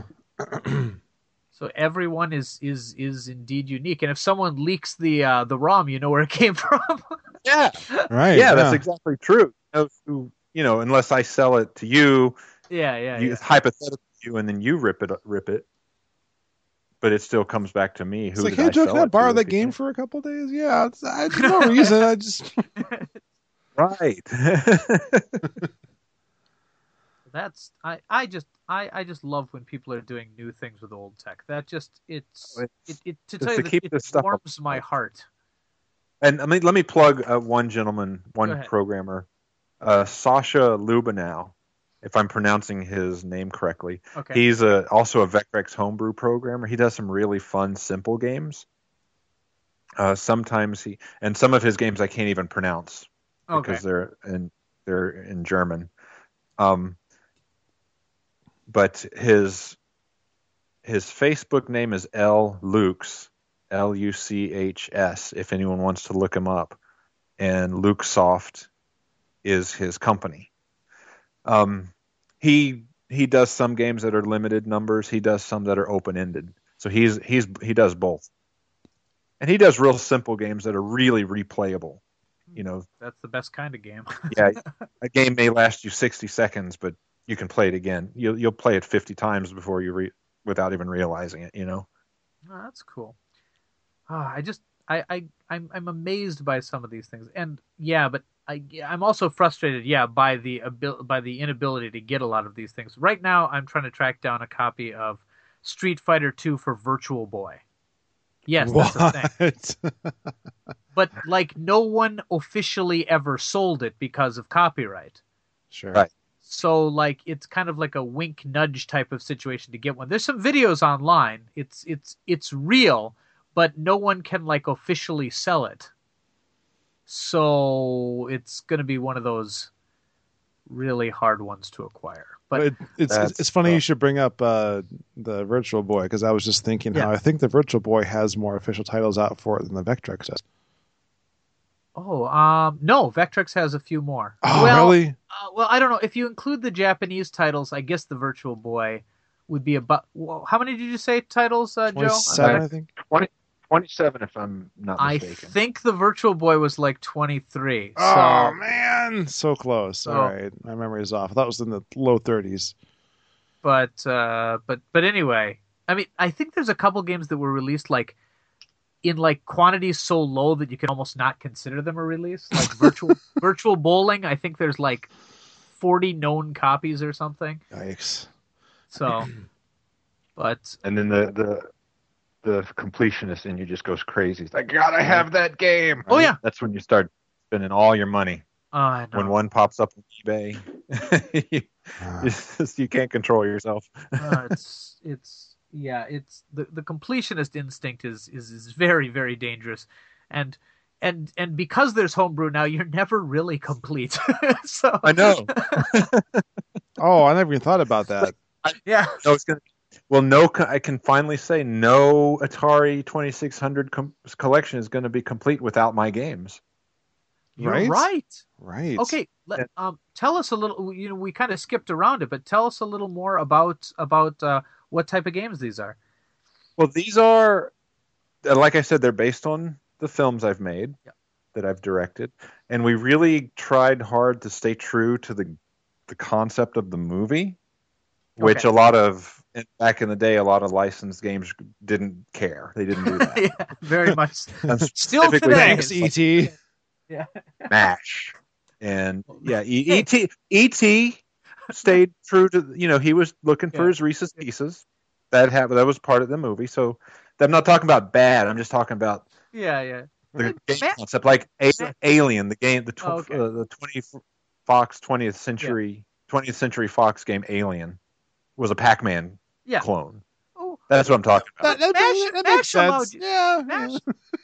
So everyone is indeed unique, and if someone leaks the ROM, you know where it came from. Yeah, right. Yeah, that's exactly true. Unless I sell it to you. Yeah. Hypothetically, you, and then you rip it. But it still comes back to me. It's like, hey, Joe, can I borrow that game for a couple of days? Yeah, there's no reason. I just right. That's I just love when people are doing new things with old tech. That just it warms my heart. And let me plug one gentleman, one programmer Sasha Lubanow, if I'm pronouncing his name correctly. Okay. He's also a Vectrex homebrew programmer. He does some really fun, simple games. Sometimes some of his games I can't even pronounce because they're in German. But his Facebook name is L Luchs, Luchs, if anyone wants to look him up. And Lukesoft is his company. He does some games that are limited numbers. He does some that are open-ended. So he does both. And he does real simple games that are really replayable. That's the best kind of game. Yeah, a game may last you 60 seconds, but you can play it again. You'll play it 50 times before without even realizing it. Oh, that's cool. I'm amazed by some of these things, and but I'm also frustrated. By the inability to get a lot of these things. Right now, I'm trying to track down a copy of Street Fighter 2 for Virtual Boy. Yes, that's a thing. But no one officially ever sold it because of copyright. Sure. Right. So it's kind of like a wink nudge type of situation to get one. There's some videos online. It's real, but no one can officially sell it. So it's going to be one of those really hard ones to acquire. But it's funny you should bring up the Virtual Boy, because I was just thinking how I think the Virtual Boy has more official titles out for it than the Vectrex does. No, Vectrex has a few more. Oh, really? Well, I don't know. If you include the Japanese titles, I guess the Virtual Boy would be about... Well, how many did you say titles, Joe? 27, I think. 27, if I'm not mistaken. I think the Virtual Boy was 23. Oh, man! So close. All right. My memory is off. I thought it was in the low 30s. But anyway, I mean, I think there's a couple games that were released in quantities so low that you can almost not consider them a release. Like Virtual Bowling, I think there's 40 known copies or something. Yikes. So, but and then the completionist in you just goes crazy. It's like, gotta have that game. Right? Oh yeah, that's when you start spending all your money. I know. When one pops up on eBay, you can't control yourself. It's the completionist instinct is very, very dangerous, and because there's homebrew now, you're never really complete. So I know. I never even thought about that. Yeah. No, it's gonna. Well, I can finally say no Atari 2600 collection is going to be complete without my games. You're right. Right. Okay. Tell us a little. We kind of skipped around it, but tell us a little more about what type of games these are. Well, these are, like I said, they're based on the films I've made that I've directed, and we really tried hard to stay true to the concept of the movie, which back in the day, a lot of licensed games didn't care. They didn't do that. Yeah, very much. Still Specifically, today. Thanks, E.T. Yeah. MASH. And E.T. stayed true to, he was looking for his Reese's Pieces. That was part of the movie. So I'm not talking about bad. I'm just talking about the game concept, like Alien, the game, the 20th Century Fox game Alien was a Pac-Man clone. Oh, that's what I'm talking about. That makes sense. Yeah. MASH.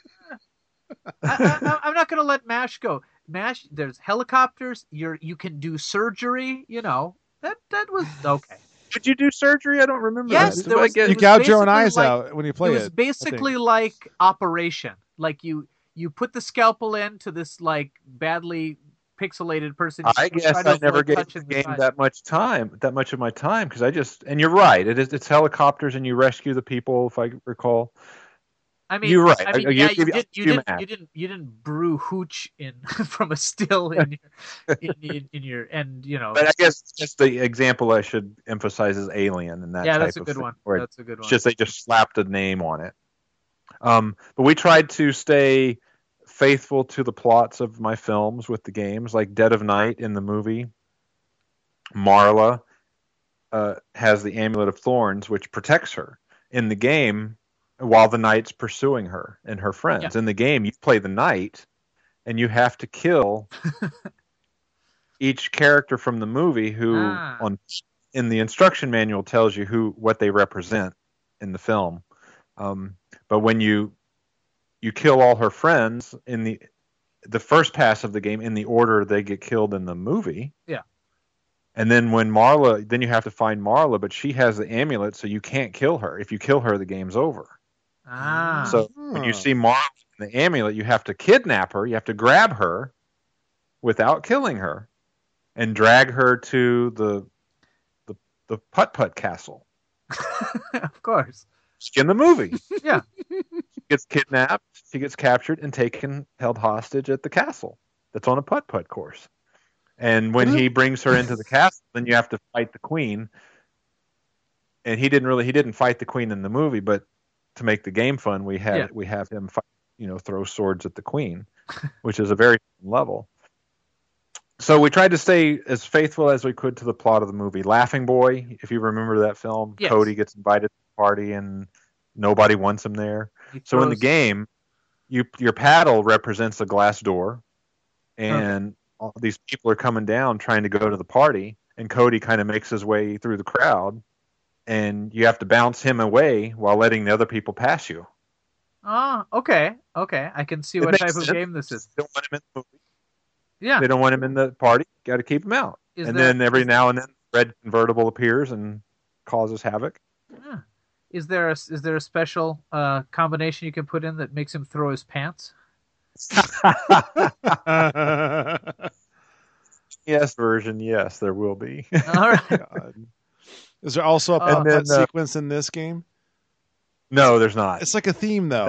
I'm not going to let MASH go. MASH, there's helicopters. You can do surgery. That was okay. Did you do surgery? I don't remember. Yes, that. You gouge your own eyes out when you play it. It was basically like Operation. Like you put the scalpel into this badly pixelated person. I guess I never gave the game that much of my time, because and you're right. It's helicopters and you rescue the people, if I recall. I mean, you're right. You didn't brew hooch from a still in your But I guess just the example I should emphasize is Alien and that. Yeah, type that's a good one. That's a good one. It's just they just slapped a name on it. But we tried to stay faithful to the plots of my films with the games, like Dead of Night in the movie. Marla has the Amulet of Thorns, which protects her. In the game, while the knight's pursuing her and her friends. In the game, you play the knight, and you have to kill each character from the movie who in the instruction manual tells you what they represent in the film. But when you kill all her friends in the first pass of the game in the order they get killed in the movie. Yeah. And then then you have to find Marla, but she has the amulet, so you can't kill her. If you kill her, the game's over. So when you see Marla in the amulet, you have to kidnap her. You have to grab her without killing her and drag her to the Putt-Putt Castle. Of course. In the movie. Yeah. She gets kidnapped, she gets captured and held hostage at the castle that's on a putt-putt course. And when he brings her into the castle, then you have to fight the queen. And he didn't fight the queen in the movie, but to make the game fun, we have him fight, throw swords at the queen, which is a very fun level. So we tried to stay as faithful as we could to the plot of the movie. Laughing Boy, if you remember that film, yes. Cody gets invited to the party and nobody wants him there. So in the game, your paddle represents a glass door, and all these people are coming down trying to go to the party, and Cody kind of makes his way through the crowd, and you have to bounce him away while letting the other people pass you. Okay. I can see what type of game this is. They don't want him in the movie. Yeah. They don't want him in the party. Got to keep him out. Then every now and then, red convertible appears and causes havoc. Yeah. Is there a special combination you can put in that makes him throw his pants? Yes, version. Yes, there will be. All right. God. Is there also a putt-putt sequence in this game? No, there's not. It's like a theme, though.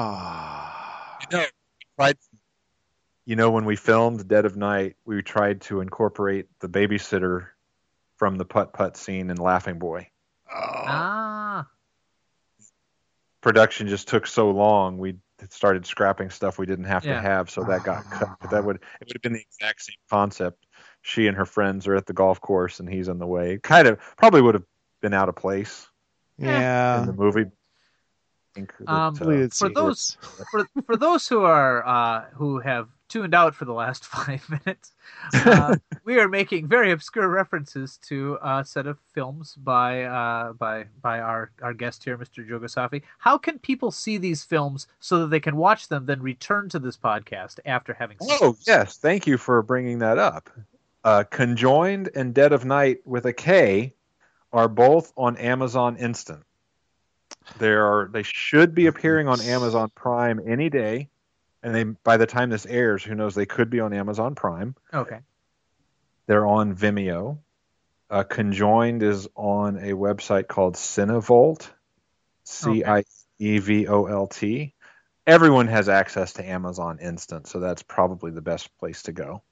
When we filmed Dead of Night, we tried to incorporate the babysitter from the putt-putt scene in Laughing Boy. Production just took so long, we started scrapping stuff we didn't have to have, so that got cut. But it would have been the exact same concept. She and her friends are at the golf course, and he's in the way. Probably would have been out of place. Yeah, in the movie. For those who have tuned out for the last 5 minutes, we are making very obscure references to a set of films by our guest here, Mr. Joe Gosafi. How can people see these films so that they can watch them, then return to this podcast after having seen them? Yes, thank you for bringing that up. Conjoined and Dead of Night with a K are both on Amazon Instant. They should be appearing on Amazon Prime any day, and by the time this airs, who knows, they could be on Amazon Prime. Okay. They're on Vimeo. Conjoined is on a website called Cinevolt, Cievolt. Everyone has access to Amazon Instant, so that's probably the best place to go.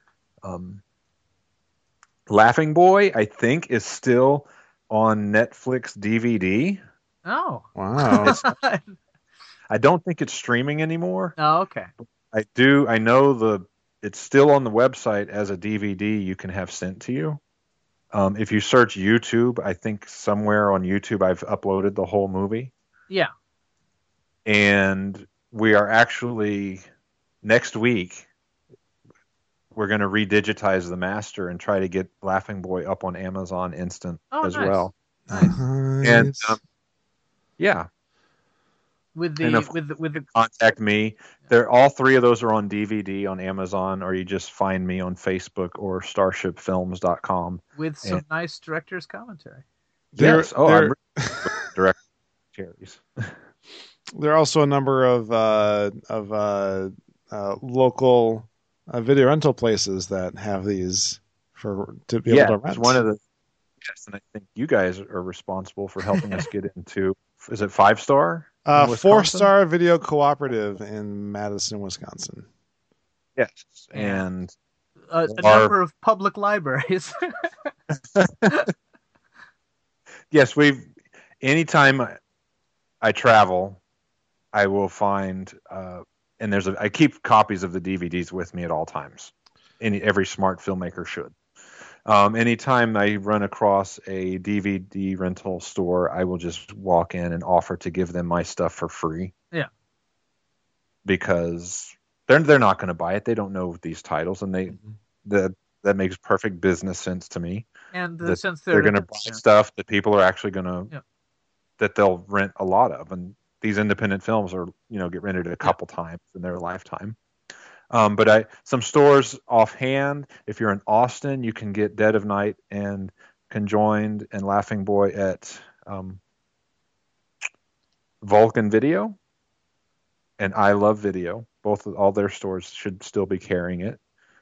Laughing Boy, I think, is still on Netflix DVD. Oh. Wow. I don't think it's streaming anymore. Oh, okay. I know it's still on the website as a DVD you can have sent to you. If you search YouTube, I think somewhere on YouTube I've uploaded the whole movie. Yeah. And we are actually, next week, we're going to redigitize the master and try to get Laughing Boy up on Amazon Instant as well. Nice. And yeah. With the contact me. All three of those are on DVD on Amazon, or you just find me on Facebook or starshipfilms.com. With some nice director's commentary. Yes. I'm director series. There are also a number of local video rental places that have these to be able to rent. One of the and I think you guys are responsible for helping us get into. Is it 5-star? 4-star Video Cooperative in Madison, Wisconsin. Yes, and a number of public libraries. Yes, anytime I travel, I will find and I keep copies of the DVDs with me at all times. Every smart filmmaker should. Anytime I run across a DVD rental store, I will just walk in and offer to give them my stuff for free. Yeah. Because they're not going to buy it. They don't know these titles, and that makes perfect business sense to me. And That since they're going to buy stuff that people are actually going to that they'll rent a lot of, and these independent films are get rented a couple times in their lifetime. But some stores offhand, if you're in Austin, you can get Dead of Night and Conjoined and Laughing Boy at Vulcan Video and I Love Video. All their stores should still be carrying it.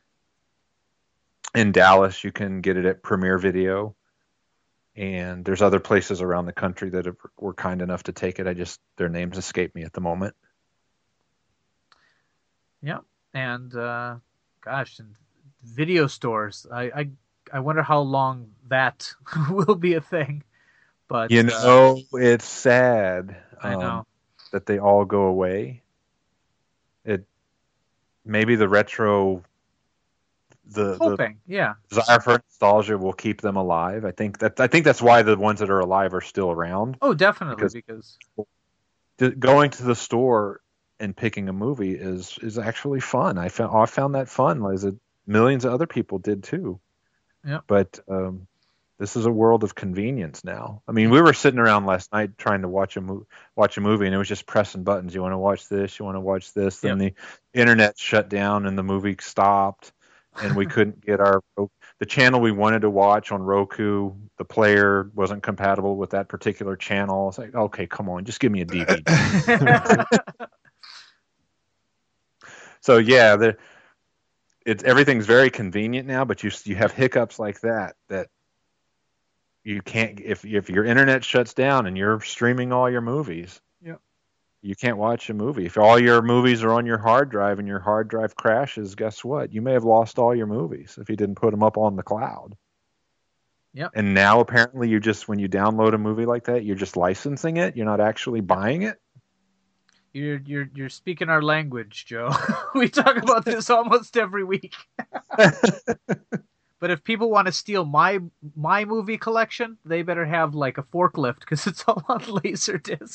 In Dallas, you can get it at Premiere Video, and there's other places around the country that were kind enough to take it. Their names escape me at the moment. Yeah, and gosh, and video stores. I wonder how long that will be a thing. But it's sad. I know that they all go away. Maybe the retro. Hoping, the desire for nostalgia will keep them alive. I think that's why the ones that are alive are still around. Oh, definitely, because going to the store and picking a movie is actually fun. I found that fun, as millions of other people did too. Yeah. But this is a world of convenience now. I mean, we were sitting around last night trying to watch a movie, and it was just pressing buttons. You want to watch this? You want to watch this? Then the internet shut down and the movie stopped. And we couldn't get the channel we wanted to watch on Roku. The player wasn't compatible with that particular channel. It's like, okay, come on, just give me a DVD. So yeah, everything's very convenient now, but you have hiccups like that you can't if your internet shuts down and you're streaming all your movies. You can't watch a movie. If all your movies are on your hard drive and your hard drive crashes, guess what? You may have lost all your movies if you didn't put them up on the cloud. Yep. And now apparently when you download a movie like that, you're just licensing it. You're not actually buying it. You're speaking our language, Joe. We talk about this almost every week. But if people want to steal my movie collection, they better have like a forklift because it's all on Laserdisc.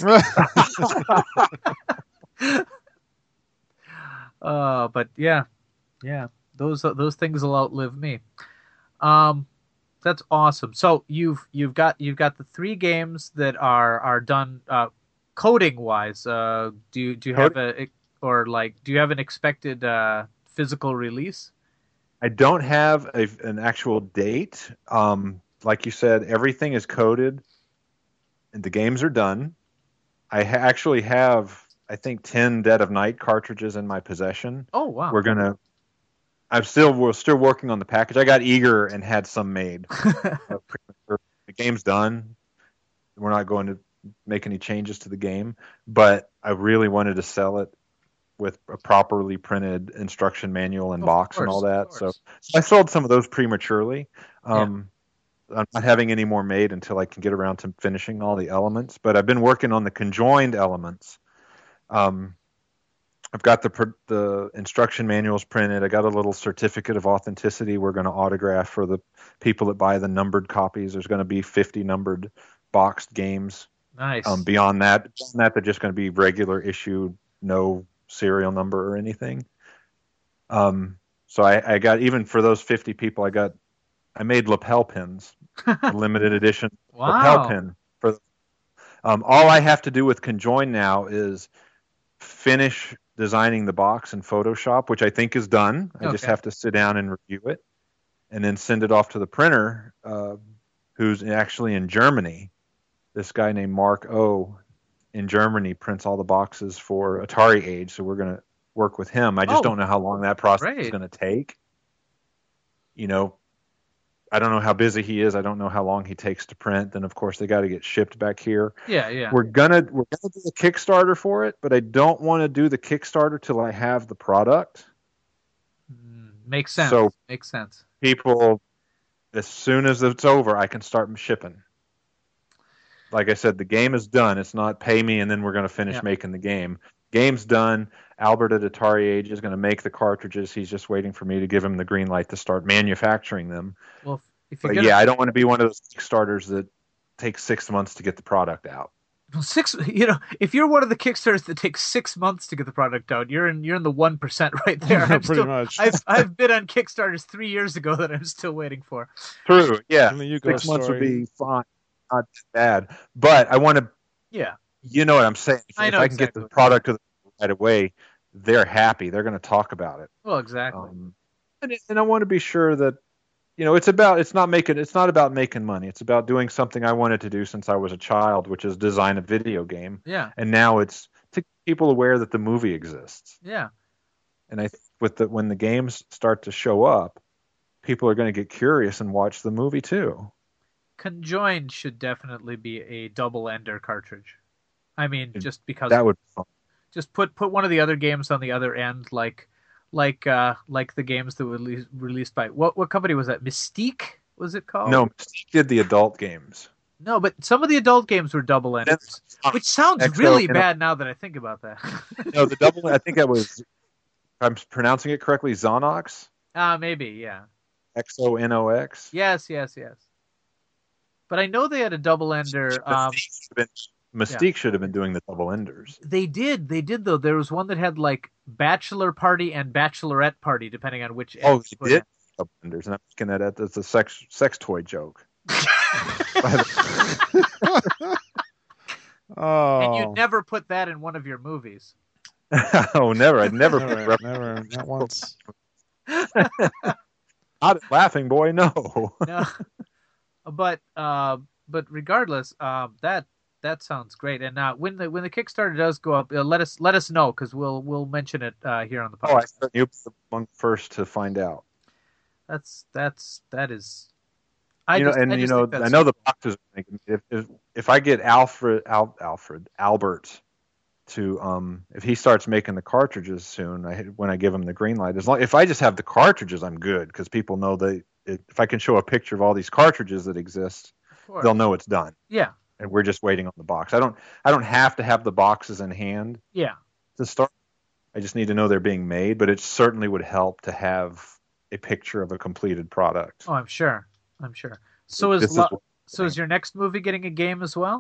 But yeah, those things will outlive me. That's awesome. So you've got the 3 games that are done coding wise. Do you have an expected physical release? I don't have an actual date. Like you said, everything is coded, and the games are done. I actually have, I think, 10 Dead of Night cartridges in my possession. Oh wow! We're still working on the package. I got eager and had some made. The game's done. We're not going to make any changes to the game, but I really wanted to sell it with a properly printed instruction manual and box and all that. So I sold some of those prematurely. I'm not having any more made until I can get around to finishing all the elements, but I've been working on the conjoined elements. I've got the instruction manuals printed. I got a little certificate of authenticity we're going to autograph for the people that buy the numbered copies. There's going to be 50 numbered boxed games. Nice. Beyond that, they're just going to be regular issue, no serial number or anything. So I got, even for those 50 people, I made lapel pins, a limited edition lapel pin for all I have to do with Conjoin now is finish designing the box in Photoshop, which I think is done. I just have to sit down and review it and then send it off to the printer, who's actually in Germany. This guy named Mark O in Germany prints all the boxes for Atari Age, so we're going to work with him. I just don't know how long that process is going to take. I don't know how busy he is. I don't know how long he takes to print. Then, of course, they got to get shipped back here. Yeah. We're gonna do a Kickstarter for it, but I don't want to do the Kickstarter till I have the product. Makes sense. So makes sense. People, as soon as it's over, I can start shipping. Like I said, the game is done. It's not pay me and then we're going to finish making the game. Game's done. Albert at Atari Age is going to make the cartridges. He's just waiting for me to give him the green light to start manufacturing them. Well, I don't want to be one of those Kickstarters that takes 6 months to get the product out. If you're one of the Kickstarters that takes 6 months to get the product out, you're in the 1% right there. Pretty much. I've been on Kickstarters 3 years ago that I'm still waiting for. True. Yeah. And the Yugo 6 months would story. be fine, not too bad. But I want to. Yeah. You know what I'm saying? I If know I can get exactly. the product to them right away, they're happy. They're going to talk about it. Well, exactly. And I want to be sure that it's not about making money. It's about doing something I wanted to do since I was a child, which is design a video game. Yeah. And now it's to keep people aware that the movie exists. Yeah. And I think when the games start to show up, people are going to get curious and watch the movie too. Conjoined should definitely be a double ender cartridge. I mean, just because That would be fun. just put one of the other games on the other end, like the games that were released by what company was that? Mystique, was it called? No, Mystique did the adult games. No, but some of the adult games were double enders, which sounds XO, really bad now that I think about that. No, the double. I think that was. If I'm pronouncing it correctly, Xonox. Maybe, yeah. XONOX. Yes. But I know they had a double ender. Mystique should have been doing the double enders. They did though. There was one that had like bachelor party and bachelorette party, depending on which. Oh, end he put did in. double enders, and I'm thinking that that's a sex toy joke. Oh. And you never put that in one of your movies. Oh, never! I'd never. Never, not once. Not Laughing Boy, no. No, but regardless, that sounds great. And when the Kickstarter does go up, let us know, because we'll mention it here on the podcast. Oh, I thought you were among first to find out. That is. I know the boxes. If I get Albert to if he starts making the cartridges soon, when I give him the green light, if I just have the cartridges, I'm good, because people know if I can show a picture of all these cartridges that exist, they'll know it's done. Yeah. And we're just waiting on the box. I don't have to have the boxes in hand. Yeah. To start. I just need to know they're being made, but it certainly would help to have a picture of a completed product. Oh, I'm sure. So is your next movie getting a game as well?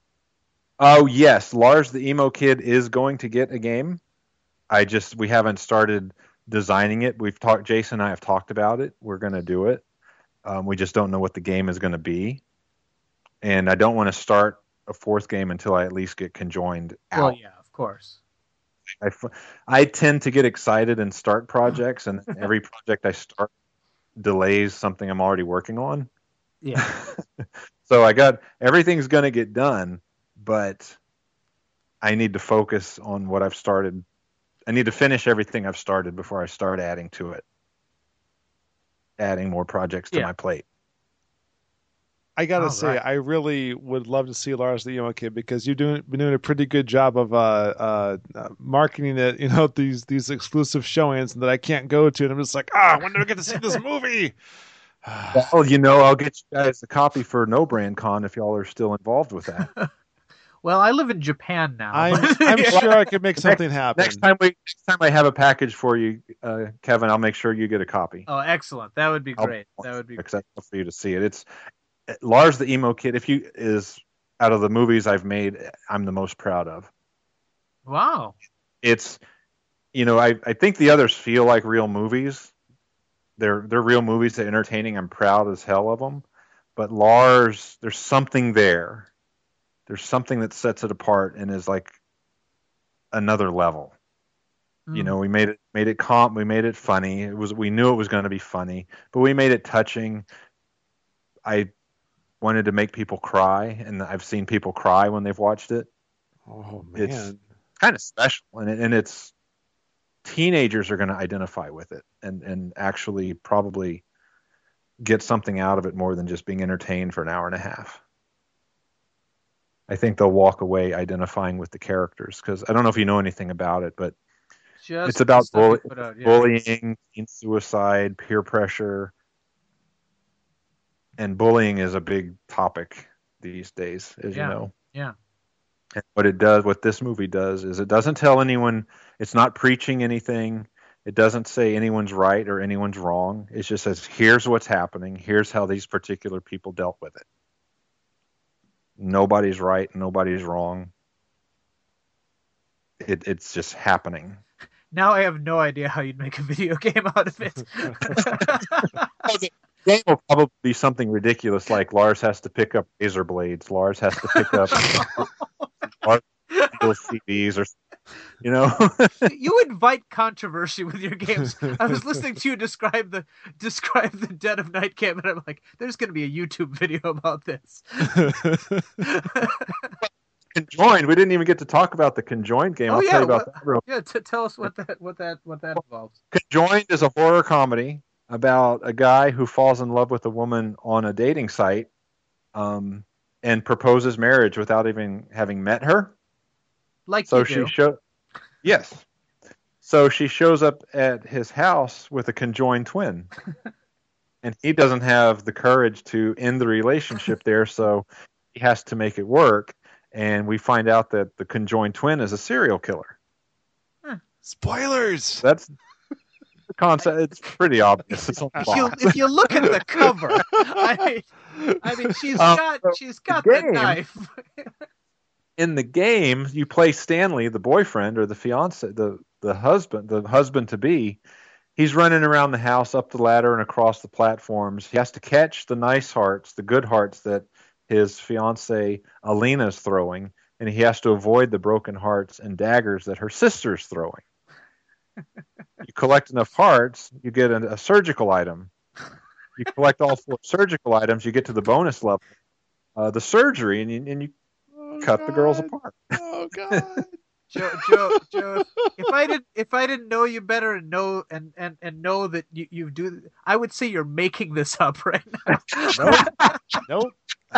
Oh yes, Lars the Emo Kid is going to get a game. We haven't started designing it. Jason and I have talked about it. We're going to do it. We just don't know what the game is going to be. And I don't want to start a fourth game until I at least get Conjoined out. Well, yeah, of course. I tend to get excited and start projects, and every project I start delays something I'm already working on. Yeah. So everything's going to get done, but I need to focus on what I've started. I need to finish everything I've started before I start adding to it. Adding more projects to my plate. I gotta say, I really would love to see Lars the Emo Kid, because you've been doing a pretty good job of marketing it. These exclusive showings that I can't go to, and I'm just like, when do I get to see this movie? Well, I'll get you guys a copy for No Brand Con if y'all are still involved with that. Well, I live in Japan now. I'm sure I could make something happen. Next time I have a package for you, Kevin, I'll make sure you get a copy. Oh, excellent! That would be great. That would be great for you to see it. It's Lars the Emo Kid. Is out of the movies I've made, I'm the most proud of. Wow. It's I think the others feel like real movies. They're real movies. They're entertaining. I'm proud as hell of them. But Lars, there's something there. There's something that sets it apart and is like another level. We made it we made it funny. We knew it was going to be funny, but we made it touching. I wanted to make people cry, and I've seen people cry when they've watched it. Oh man. It's kind of special, and it's teenagers are going to identify with it and actually probably get something out of it more than just being entertained for an hour and a half. I think they'll walk away identifying with the characters, because I don't know if you know anything about it, but it's about bullying, teen suicide, peer pressure, and bullying is a big topic these days, as you know. Yeah. And what this movie does is it doesn't tell anyone, it's not preaching anything. It doesn't say anyone's right or anyone's wrong. It just says, here's what's happening. Here's how these particular people dealt with it. nobody's right, nobody's wrong. It's just happening. Now I have no idea how you'd make a video game out of it. The game will probably be something ridiculous like Lars has to pick up razor blades. Lars has to pick up CDs or, you know. You invite controversy with your games. I was listening to you describe the Dead of Night game, and I'm like, there's going to be a YouTube video about this. Conjoined. We didn't even get to talk about the Conjoined game. I'll tell you about that real. Yeah, tell us what that involves. Conjoined is a horror comedy about a guy who falls in love with a woman on a dating site, and proposes marriage without even having met her. Like so you she Yes. So she shows up at his house with a conjoined twin. And he doesn't have the courage to end the relationship there, so he has to make it work. And we find out that the conjoined twin is a serial killer. Spoilers! That's the concept. It's pretty obvious. It's on the box. If you look at the cover, I mean, she's got the knife. In the game, you play Stanley, the boyfriend or the fiance, the husband to be. He's running around the house, up the ladder and across the platforms. He has to catch the nice hearts, the good hearts that his fiancee Alina's throwing, and he has to avoid the broken hearts and daggers that her sister's throwing. You collect enough hearts, you get a surgical item. You collect all 4 surgical items, you get to the bonus level, the surgery, and you cut the girls apart. Oh God, Joe, if I didn't know you better and know that you do, I would say you're making this up right now. Nope.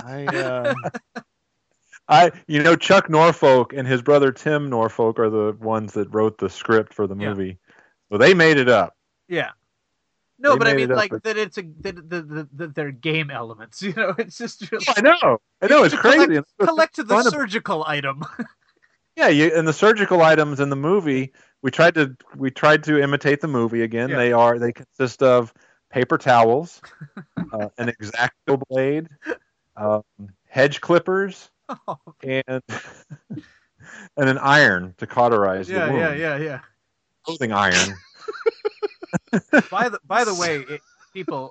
Chuck Norfolk and his brother Tim Norfolk are the ones that wrote the script for the movie. Yeah. So they made it up. Yeah. No, but I mean, that it's that they're game elements. You know, it's just really, I know, it's crazy. Collect the surgical item. Yeah, and the surgical items in the movie, we tried to imitate the movie again. Yeah. They consist of paper towels, an X-Acto blade, hedge clippers, and an iron to cauterize the wound. Yeah. Clothing iron. By the way, people,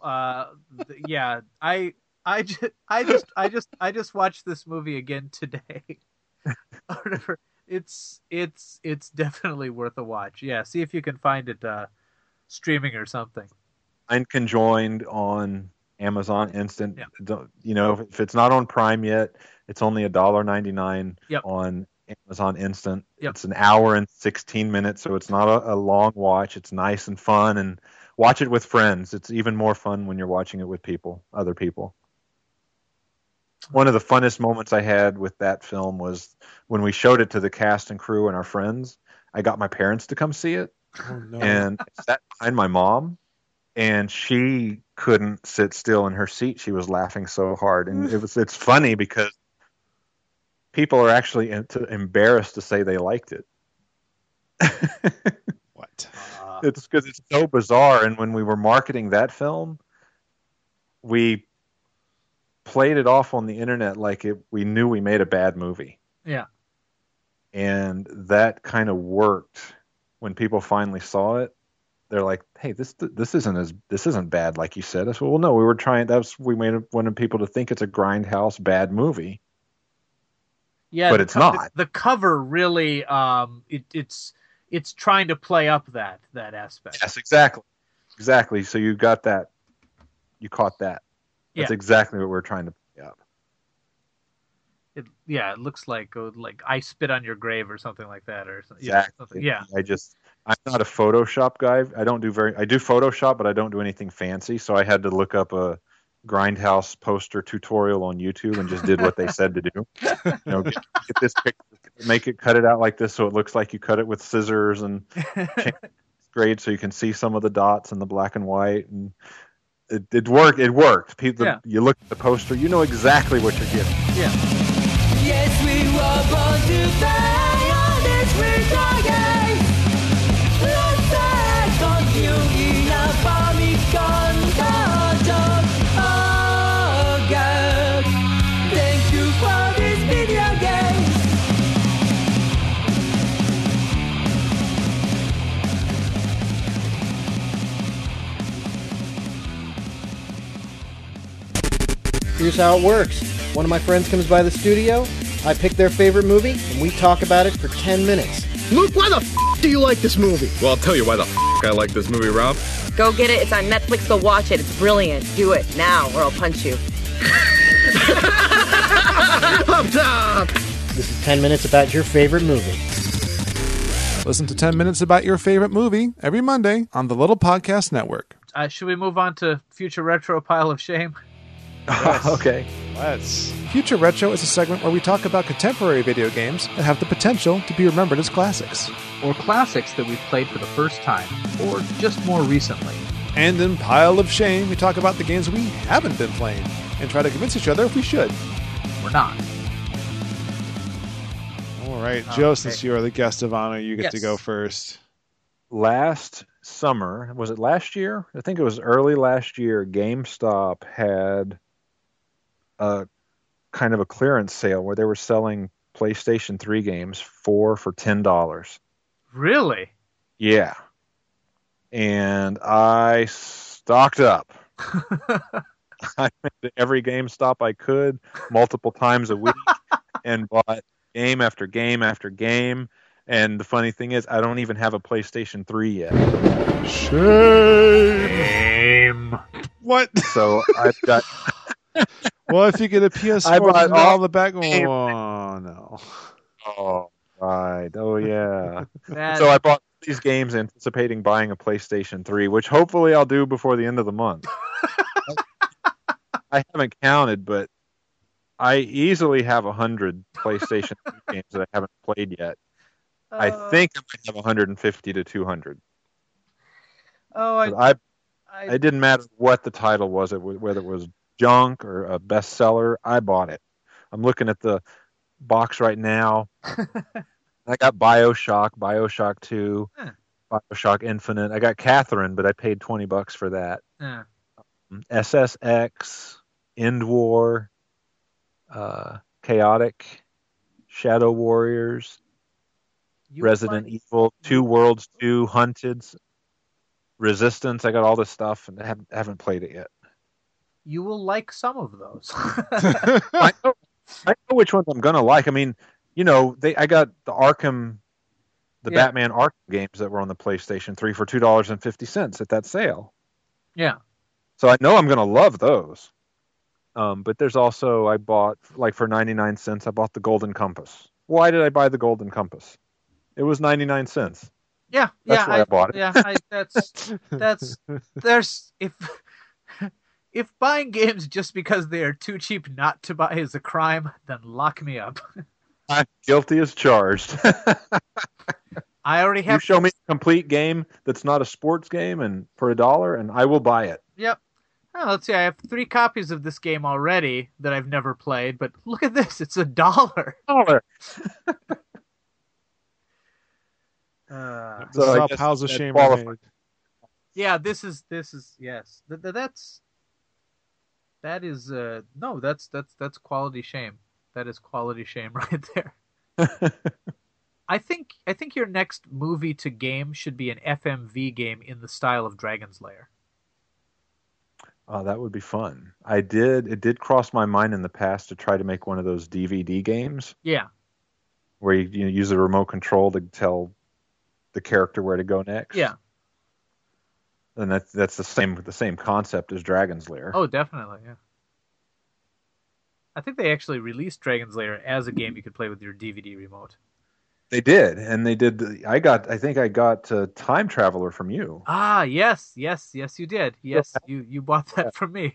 I just watched this movie again today. Whatever. It's definitely worth a watch. Yeah, see if you can find it streaming or something. I'm Conjoined on Amazon Instant. Yeah. If it's not on Prime yet, it's only $1.99 on Amazon Instant. Yep. It's an hour and 16 minutes, so it's not a long watch. It's nice and fun, and watch it with friends. It's even more fun when you're watching it with other people. One of the funnest moments I had with that film was when we showed it to the cast and crew and our friends. I got my parents to come see it. Oh, no. And I sat behind my mom, and she couldn't sit still in her seat. She was laughing so hard. And it's funny because people are actually embarrassed to say they liked it. What? It's because it's so bizarre. And when we were marketing that film, we played it off on the internet like we knew we made a bad movie. Yeah. And that kind of worked. When people finally saw it, they're like, "Hey, this isn't bad like you said." I said, "Well, no, we were trying. Wanted people to think it's a grindhouse bad movie." Yeah, but it's not. The cover really, it's trying to play up that aspect. Yes, exactly. So you got that. You caught that. That's exactly what we're trying to play up. It looks like I spit on your grave or something like that, or something. Exactly. Yeah. I'm not a Photoshop guy. I do Photoshop, but I don't do anything fancy. So I had to look up a Grindhouse poster tutorial on YouTube and just did what they said to do. Get this picture, cut it out like this so it looks like you cut it with scissors, and change grade so you can see some of the dots in the black and white, and it worked. It worked. You look at the poster, you know exactly what you're getting. Yeah. Yes, we were born to play on this winter game. Let's say continue in a Famicom dojo. Oh, girl, thank you for this. Here's how it works. One of my friends comes by the studio, I pick their favorite movie, and we talk about it for 10 minutes. Luke, why the do you like this movie? Well, I'll tell you why the I like this movie, Rob. Go get it. It's on Netflix. Go watch it. It's brilliant. Do it now or I'll punch you. Up top! This is 10 minutes about your favorite movie. Listen to 10 Minutes About Your Favorite Movie every Monday on the Little Podcast Network. Should we move on to Future Retro Pile of Shame? Okay. Let's. Future Retro is a segment where we talk about contemporary video games that have the potential to be remembered as classics. Or classics that we've played for the first time, or just more recently. And in Pile of Shame, we talk about the games we haven't been playing and try to convince each other if we should. We're not. All right, Joe, since you are the guest of honor, you get to go first. Last summer, was it last year? I think it was early last year, GameStop had a kind of a clearance sale where they were selling PlayStation 3 games for $10. Really? Yeah. And I stocked up. I went to every GameStop I could multiple times a week and bought game after game after game. And the funny thing is, I don't even have a PlayStation 3 yet. Shame. What? So I've got... Well, if you get a PS4, I bought all all the back... Oh, no. Oh, right. Oh, yeah. That- So I bought these games anticipating buying a PlayStation 3, which hopefully I'll do before the end of the month. I haven't counted, but I easily have 100 PlayStation 3 games that I haven't played yet. I think I might have 150 to 200. It didn't matter what the title was, whether it was junk or a bestseller, I bought it. I'm looking at the box right now. I got BioShock 2, BioShock Infinite. I got Catherine, but I paid $20 for that. SSX, End War, Chaotic, Shadow Warriors, Resident Evil, Two Worlds 2, Hunted, Resistance. I got all this stuff and I haven't played it yet. You will like some of those. I know which ones I'm gonna like. I mean, I got the Arkham, Batman Arkham games that were on the PlayStation 3 for $2.50 at that sale. Yeah. So I know I'm gonna love those. But there's also, I bought, like for 99 cents, I bought the Golden Compass. Why did I buy the Golden Compass? It was 99 cents. Yeah, That's why I bought it. Yeah, there's if buying games just because they are too cheap not to buy is a crime, then lock me up. I'm guilty as charged. I already have. You show me a complete game that's not a sports game and for $1, and I will buy it. Yep. Oh, let's see. I have 3 copies of this game already that I've never played, but look at this. It's $1. This is how piles of shame are made. Yeah, this is yes. That's quality shame. That is quality shame right there. I think your next movie to game should be an FMV game in the style of Dragon's Lair. Oh, that would be fun. It did cross my mind in the past to try to make one of those DVD games. Yeah. Where you use a remote control to tell the character where to go next. Yeah. And that's the same concept as Dragon's Lair. Oh, definitely, yeah. I think they actually released Dragon's Lair as a game you could play with your DVD remote. They did, and they did. I think I got Time Traveler from you. Ah, yes, you did. Yes, you bought that from me.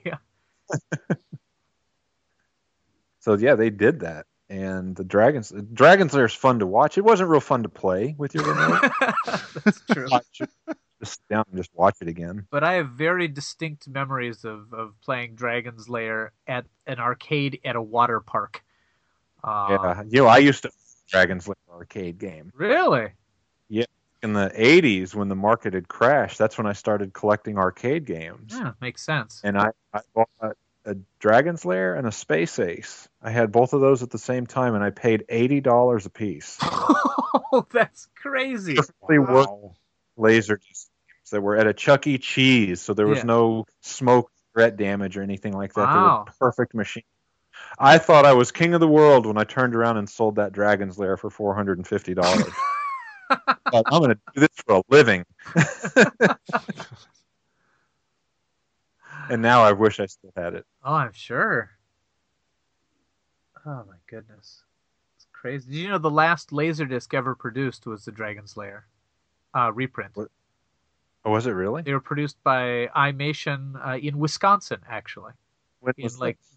So yeah, they did that, and the Dragon's Lair is fun to watch. It wasn't real fun to play with your remote. That's true. Just sit down and just watch it again. But I have very distinct memories of playing Dragon's Lair at an arcade at a water park. Yeah, I used to Dragon's Lair arcade game. Really? Yeah, in the 80s when the market had crashed, that's when I started collecting arcade games. Yeah, makes sense. And I bought a Dragon's Lair and a Space Ace. I had both of those at the same time, and I paid $80 a piece. Oh, that's crazy. Perfectly worked laser games that were at a Chuck E. Cheese, so there was no smoke cigarette damage or anything like that. Wow. They were perfect machines. I thought I was king of the world when I turned around and sold that Dragon's Lair for $450. I'm going to do this for a living. And now I wish I still had it. Oh, I'm sure. Oh my goodness, it's crazy. Did you know the last Laserdisc ever produced was the Dragon's Lair reprint? What? Oh, was it really? They were produced by iMation in Wisconsin, actually, When in was like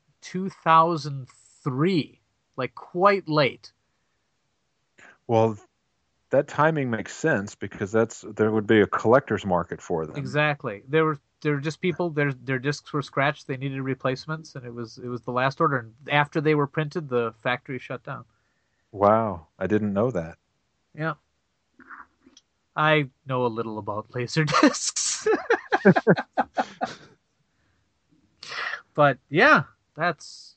2003, like quite late. Well, that timing makes sense because there would be a collector's market for them. Exactly. They were just people. Their discs were scratched. They needed replacements, and it was the last order. And after they were printed, the factory shut down. Wow, I didn't know that. Yeah. I know a little about laser discs. But yeah, that's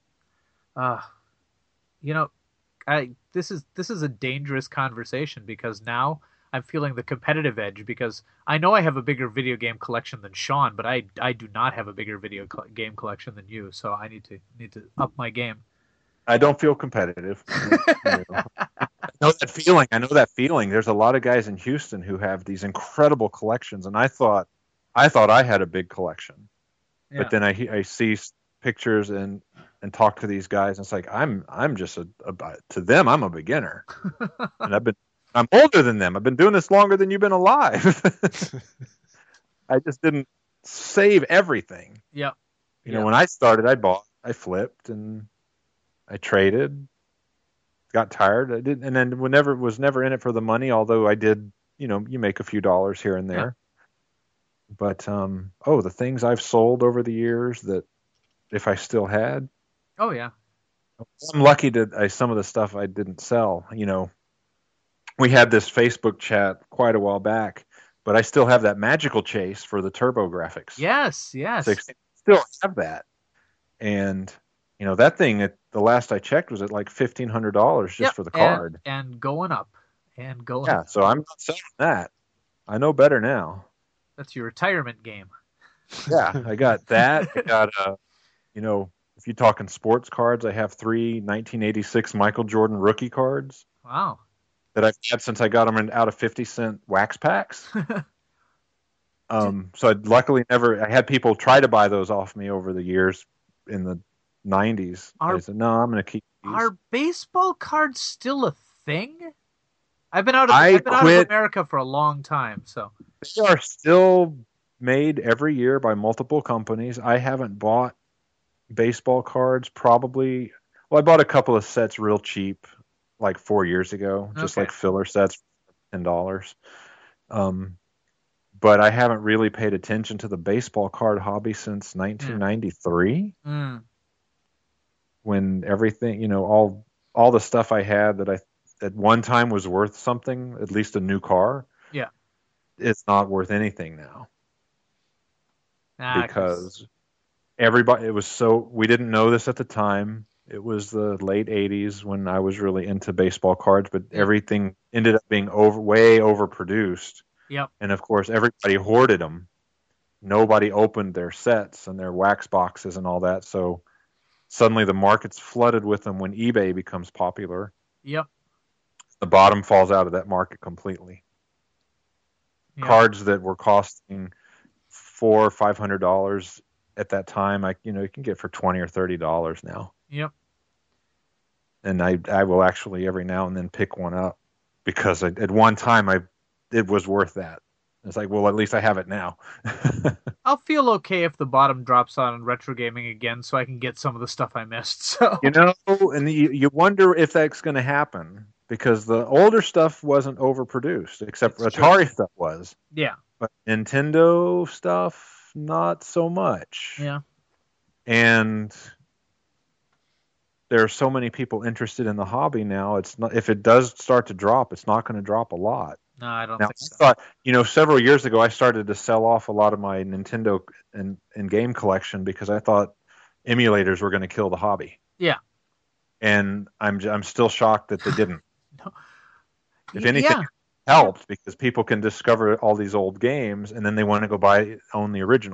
this is a dangerous conversation because now I'm feeling the competitive edge because I know I have a bigger video game collection than Sean, but I do not have a bigger game collection than you, so I need to up my game. I don't feel competitive. I know that feeling. There's a lot of guys in Houston who have these incredible collections, and I thought I had a big collection. Yeah. But then I see pictures and talk to these guys, and it's like I'm just to them I'm a beginner, and I'm older than them. I've been doing this longer than you've been alive. I just didn't save everything. Yeah. You know, when I started, I flipped, and I traded. Got tired. I did, and then was never in it for the money. Although I did, you make a few dollars here and there. Yeah. But the things I've sold over the years that if I still had. Oh yeah. I'm lucky that some of the stuff I didn't sell. We had this Facebook chat quite a while back, but I still have that Magical Chase for the TurboGrafx. Yes. Still have that, and that thing at the last I checked was at like $1,500 just for the card, and going up, Yeah, so I'm not selling that. I know better now. That's your retirement game. Yeah, I got that. I got if you're talking sports cards, I have 3 1986 Michael Jordan rookie cards. Wow. That I've had since I got them out of 50-cent wax packs. So I had people try to buy those off me over the years in the 90s. I said, no, I'm going to keep these. Are baseball cards still a thing? I've been out of America for a long time, so. They are still made every year by multiple companies. I haven't bought baseball cards probably. Well, I bought a couple of sets real cheap like 4 years ago, just like filler sets for $10. But I haven't really paid attention to the baseball card hobby since 1993. When everything, all the stuff I had that I at one time was worth something, at least a new car. Yeah. It's not worth anything now. Because everybody, we didn't know this at the time. It was the late 80s when I was really into baseball cards, but everything ended up being way overproduced. Yep. And of course, everybody hoarded them. Nobody opened their sets and their wax boxes and all that. So suddenly the market's flooded with them when eBay becomes popular. Yep. The bottom falls out of that market completely. Yep. Cards that were costing $400 or $500 at that time, you can get for $20 or $30 now. Yep. And I will actually every now and then pick one up because at one time it was worth that. It's like, well, at least I have it now. I'll feel okay if the bottom drops on retro gaming again, so I can get some of the stuff I missed. So and you wonder if that's going to happen because the older stuff wasn't overproduced, except for Atari stuff was. Yeah. But Nintendo stuff, not so much. Yeah. And there are so many people interested in the hobby now. It's not, if it does start to drop, it's not going to drop a lot. No, I don't Now, think so. I thought, several years ago, I started to sell off a lot of my Nintendo and game collection because I thought emulators were going to kill the hobby. Yeah. And I'm still shocked that they didn't. No. If anything, it helped because people can discover all these old games and then they want to go own the original.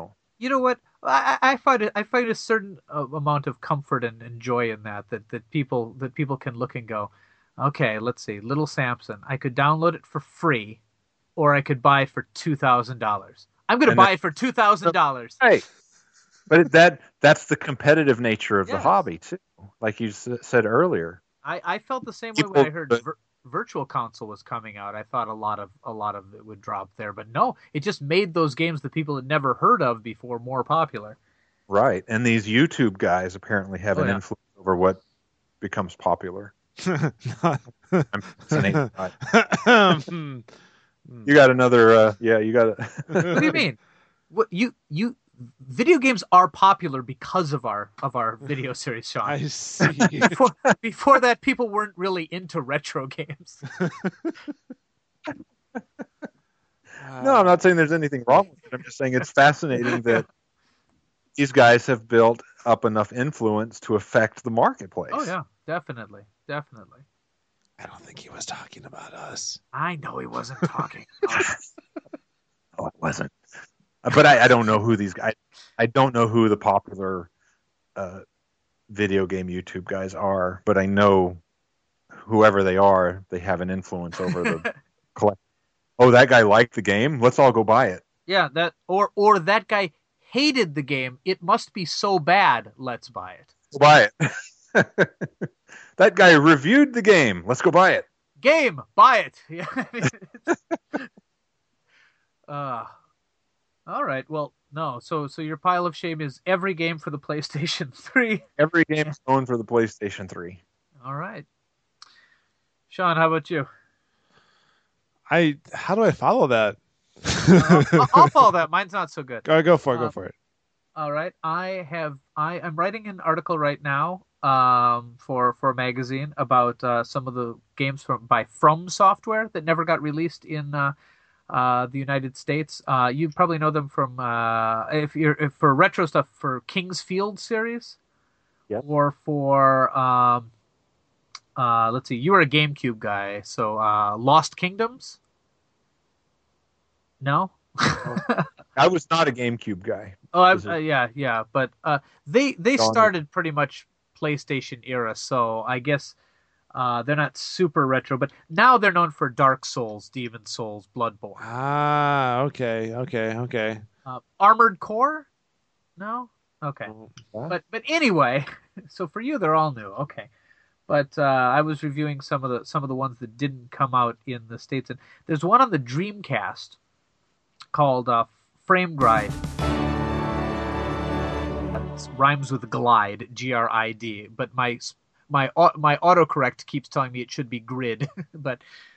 You know what? I find a certain amount of comfort and joy in that people can look and go, okay, let's see, Little Samson. I could download it for free, or I could buy it for $2,000. I'm going to buy it for $2,000. Right. But that's the competitive nature of the hobby too. Like you said earlier. I felt the same way when I heard Virtual Console was coming out. I thought a lot of it would drop there, but no, it just made those games that people had never heard of before more popular. Right, and these YouTube guys apparently have an influence over what becomes popular. You got another? You got it. What do you mean? What you? Video games are popular because of our video series, Sean. I see. Before that, people weren't really into retro games. No, I'm not saying there's anything wrong with it. I'm just saying it's fascinating that these guys have built up enough influence to affect the marketplace. Oh yeah, definitely. I don't think he was talking about us. I know he wasn't talking about us. Oh, it wasn't. But I don't know who these guys. I don't know who the popular video game YouTube guys are. But I know whoever they are, they have an influence over the collect. Oh, that guy liked the game. Let's all go buy it. Yeah, that or that guy hated the game. It must be so bad. Let's buy it. Buy it. That guy reviewed the game. Let's go buy it. Game, buy it. Yeah. All right. Well, no. So your pile of shame is every game for the PlayStation 3. Every game is going for the PlayStation 3. All right. Sean, how about you? How do I follow that? I'll follow that. Mine's not so good. Go for it. All right. I'm writing an article right now for a magazine about some of the games by From Software that never got released in the United States. You probably know them from if for retro stuff for King's Field series, or for let's see, you were a GameCube guy, so Lost Kingdoms. No, I was not a GameCube guy. Oh, yeah, but they started pretty much PlayStation era, so I guess they're not super retro, but now they're known for Dark Souls, Demon Souls, Bloodborne. Okay. Armored Core? No? Okay. But anyway, so for you they're all new. Okay. But I was reviewing some of the ones that didn't come out in the States, and there's one on the Dreamcast called Frame Gride. It rhymes with glide, Grid, but my autocorrect keeps telling me it should be grid. But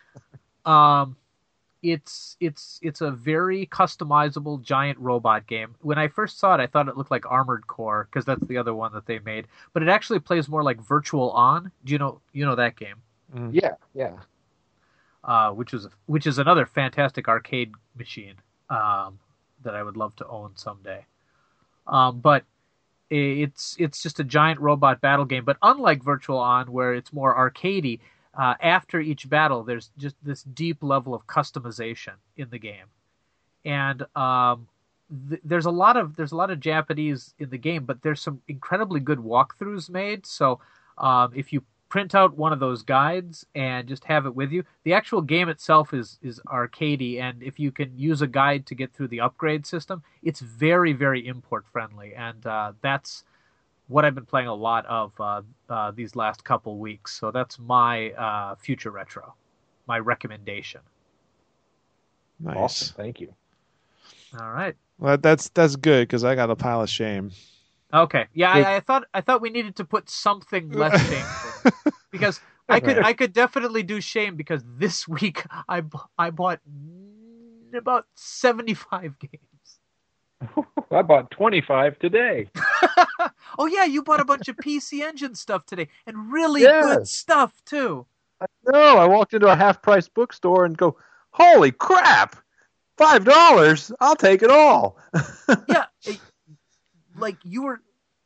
it's a very customizable giant robot game. When I first saw it, I thought it looked like Armored Core because that's the other one that they made. But it actually plays more like Virtual On. Do you know that game? Yeah. Which is another fantastic arcade machine that I would love to own someday. But it's just a giant robot battle game. But unlike Virtual On, where it's more arcadey, after each battle, there's just this deep level of customization in the game, and there's a lot of Japanese in the game, but there's some incredibly good walkthroughs made. So if you print out one of those guides and just have it with you, the actual game itself is arcadey, and if you can use a guide to get through the upgrade system, it's very, very import friendly, and that's what I've been playing a lot of these last couple weeks. So that's my future retro, my recommendation. Nice. Awesome. Thank you. All right. Well, that's good because I got a pile of shame. Okay. Yeah, I thought we needed to put something less shameful because I could definitely do shame because this week I bought about 75 games. I bought 25 today. Oh yeah, you bought a bunch of PC Engine stuff today, and really good stuff too. No, I walked into a half-price bookstore and go, "Holy crap! $5? I'll take it all." Yeah, like you were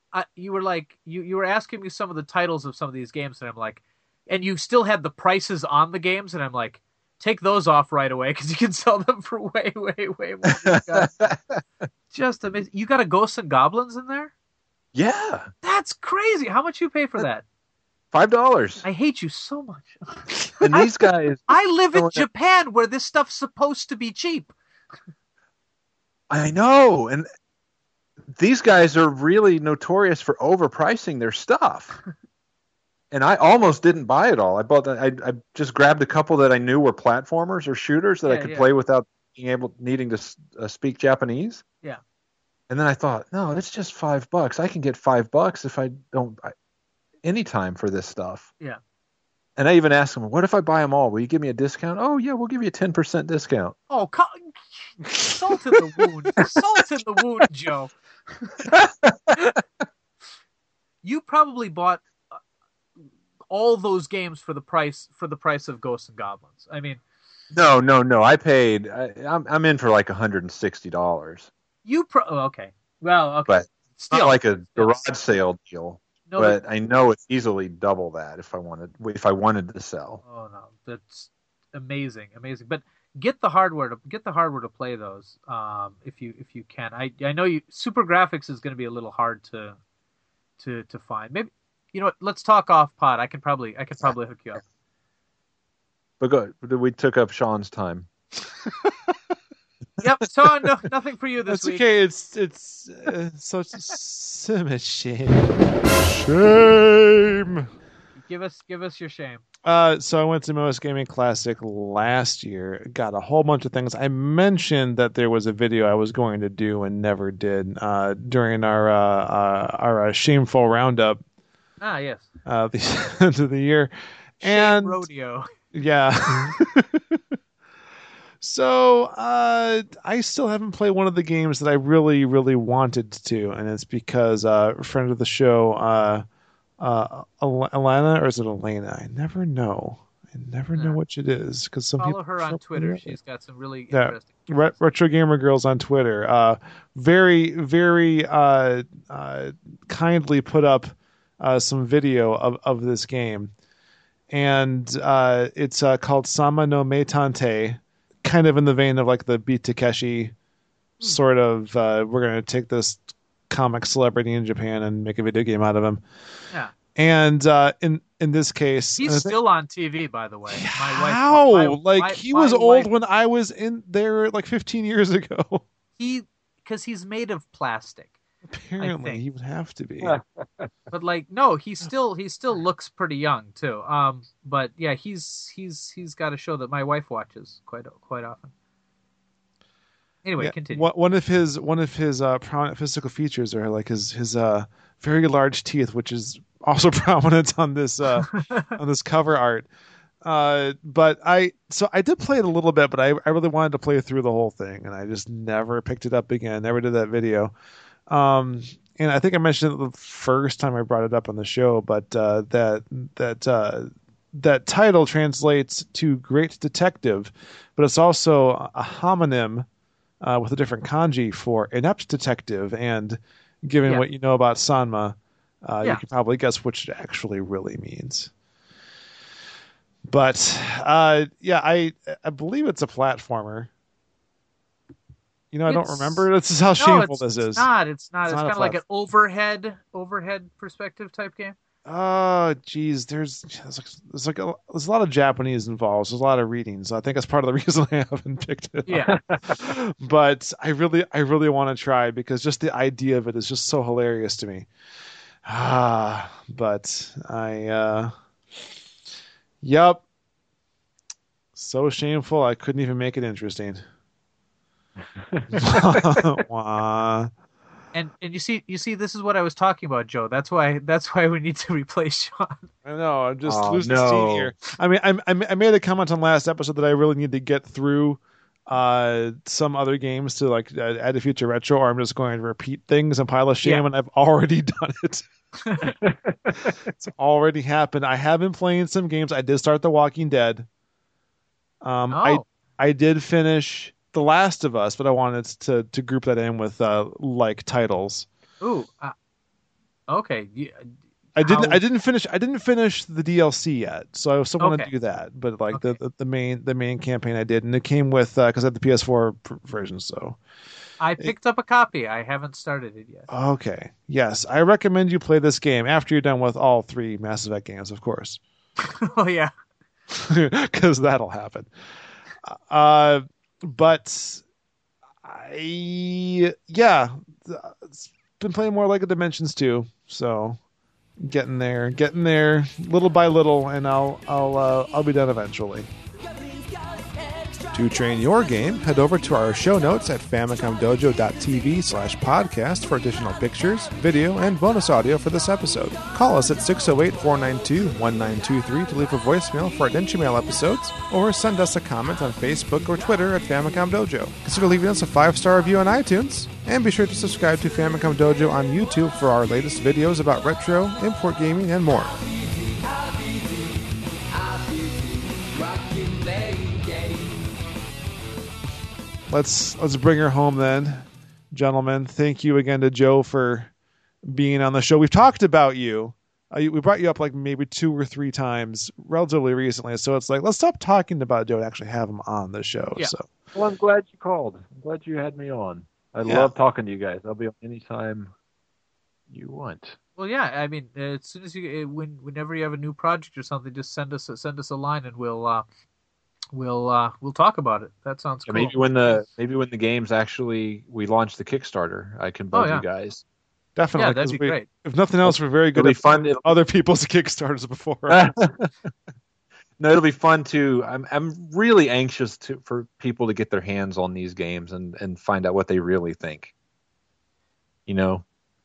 asking me some of the titles of some of these games, and I'm like, and you still had the prices on the games, and I'm like, take those off right away because you can sell them for way, way, way more than you got. Just amazing. You got a Ghosts and Goblins in there? Yeah. That's crazy. How much you pay for that? $5. I hate you so much. And these guys... I live in Japan where this stuff's supposed to be cheap. I know. And these guys are really notorious for overpricing their stuff. And I almost didn't buy it all. I just grabbed a couple that I knew were platformers or shooters that I could play without needing to speak Japanese. Yeah. And then I thought, no, it's just $5. I can get $5 if I don't anytime for this stuff. Yeah. And I even asked them, what if I buy them all? Will you give me a discount? Oh yeah, we'll give you a 10% discount. Oh, salt in the wound. Salt in the wound, Joe. You probably bought all those games for the price of Ghosts and Goblins. I mean, no. I paid. I'm in for like $160. Okay. Well, okay. But it's not like a garage still. sale deal. No, but I know it's easily double that if I wanted to sell. Oh no, that's amazing. But get the hardware to play those if you can. I know Super Graphics is going to be a little hard to find. Maybe you know what? Let's talk off pod. I can probably hook you up. But good. We took up Sean's time. Yep. So nothing for you this week. That's okay. It's so much shame. Shame. Give us your shame. So I went to MOS Gaming Classic last year. Got a whole bunch of things. I mentioned that there was a video I was going to do and never did during our shameful roundup. Ah, yes. The end of the year. Shame rodeo. Yeah. So I still haven't played one of the games that I really, really wanted to, and it's because a friend of the show, Alana, or is it Elena? I never know. I never know which it is because some follow people her on Twitter. She's got some really interesting. Retro Gamer Girls on Twitter. Very, very kindly put up some video of this game, and it's called Sama no Meitante. Kind of in the vein of like the Beat Takeshi sort of, we're going to take this comic celebrity in Japan and make a video game out of him. Yeah. And in this case, he's still on TV, by the way. He was old when I was in there like 15 years ago. Because he's made of plastic. Apparently, he would have to be. But no, he still looks pretty young too. But yeah, he's got a show that my wife watches quite often. Anyway, continue. One of his prominent physical features are like his very large teeth, which is also prominent on this on this cover art. But I did play it a little bit, but I really wanted to play through the whole thing, and I just never picked it up again. Never did that video. And I think I mentioned it the first time I brought it up on the show, but that title translates to Great Detective, but it's also a homonym with a different kanji for Inept Detective. And given what you know about Sanma, you can probably guess which it actually really means. But I believe it's a platformer. I don't remember. This is how shameful this is. It's not. It's kind of like an overhead perspective type game. Oh, geez. There's a lot of Japanese involved. There's a lot of reading, so I think that's part of the reason I haven't picked it up. But I really want to try because just the idea of it is just so hilarious to me. But yep. So shameful. I couldn't even make it interesting. And you see this is what I was talking about, Joe. That's why we need to replace Sean. I know, I'm just losing steam here. I mean, I made a comment on last episode that I really need to get through some other games to like add a future retro, or I'm just going to repeat things and pile of shame, and I've already done it. It's already happened. I have been playing some games. I did start The Walking Dead. I did finish The Last of Us, but I wanted to group that in with like titles. Ooh, okay. I didn't finish the DLC yet, so I still want to Okay. do that. But like Okay. the main campaign I did, and it came with because I had the PS4 version. So I picked up a copy. I haven't started it yet. okay, yes, I recommend you play this game after you're done with all 3 Mass Effect games, of course, Oh yeah. because that'll happen. But it's been playing more Lego Dimensions too, so getting there little by little, and I'll be done eventually. To train your game, head over to our show notes at famicomdojo.tv/podcast for additional pictures, video, and bonus audio for this episode. Call us at 608-492-1923 to leave a voicemail for Adventure Mail episodes, or send us a comment on Facebook or Twitter at Famicom Dojo. Consider leaving us a 5-star review on iTunes, and be sure to subscribe to Famicom Dojo on YouTube for our latest videos about retro, import gaming, and more. Let's bring her home then, gentlemen. Thank you again to Joe for being on the show. We've talked about you. We brought you up like maybe 2 or 3 times relatively recently. So it's like, let's stop talking about Joe and actually have him on the show. Yeah. So Well, I'm glad you called. I'm glad you had me on. I love talking to you guys. I'll be on anytime you want. Well, yeah. I mean, as soon as whenever you have a new project or something, just send us a line and we'll talk about it. That sounds cool. Maybe when the games actually we launch the Kickstarter, I can bug you guys. definitely. Yeah, that'd be great. If nothing else, we're very good at other people's Kickstarters before. No, it'll be fun too. I'm really anxious for people to get their hands on these games and find out what they really think. You know,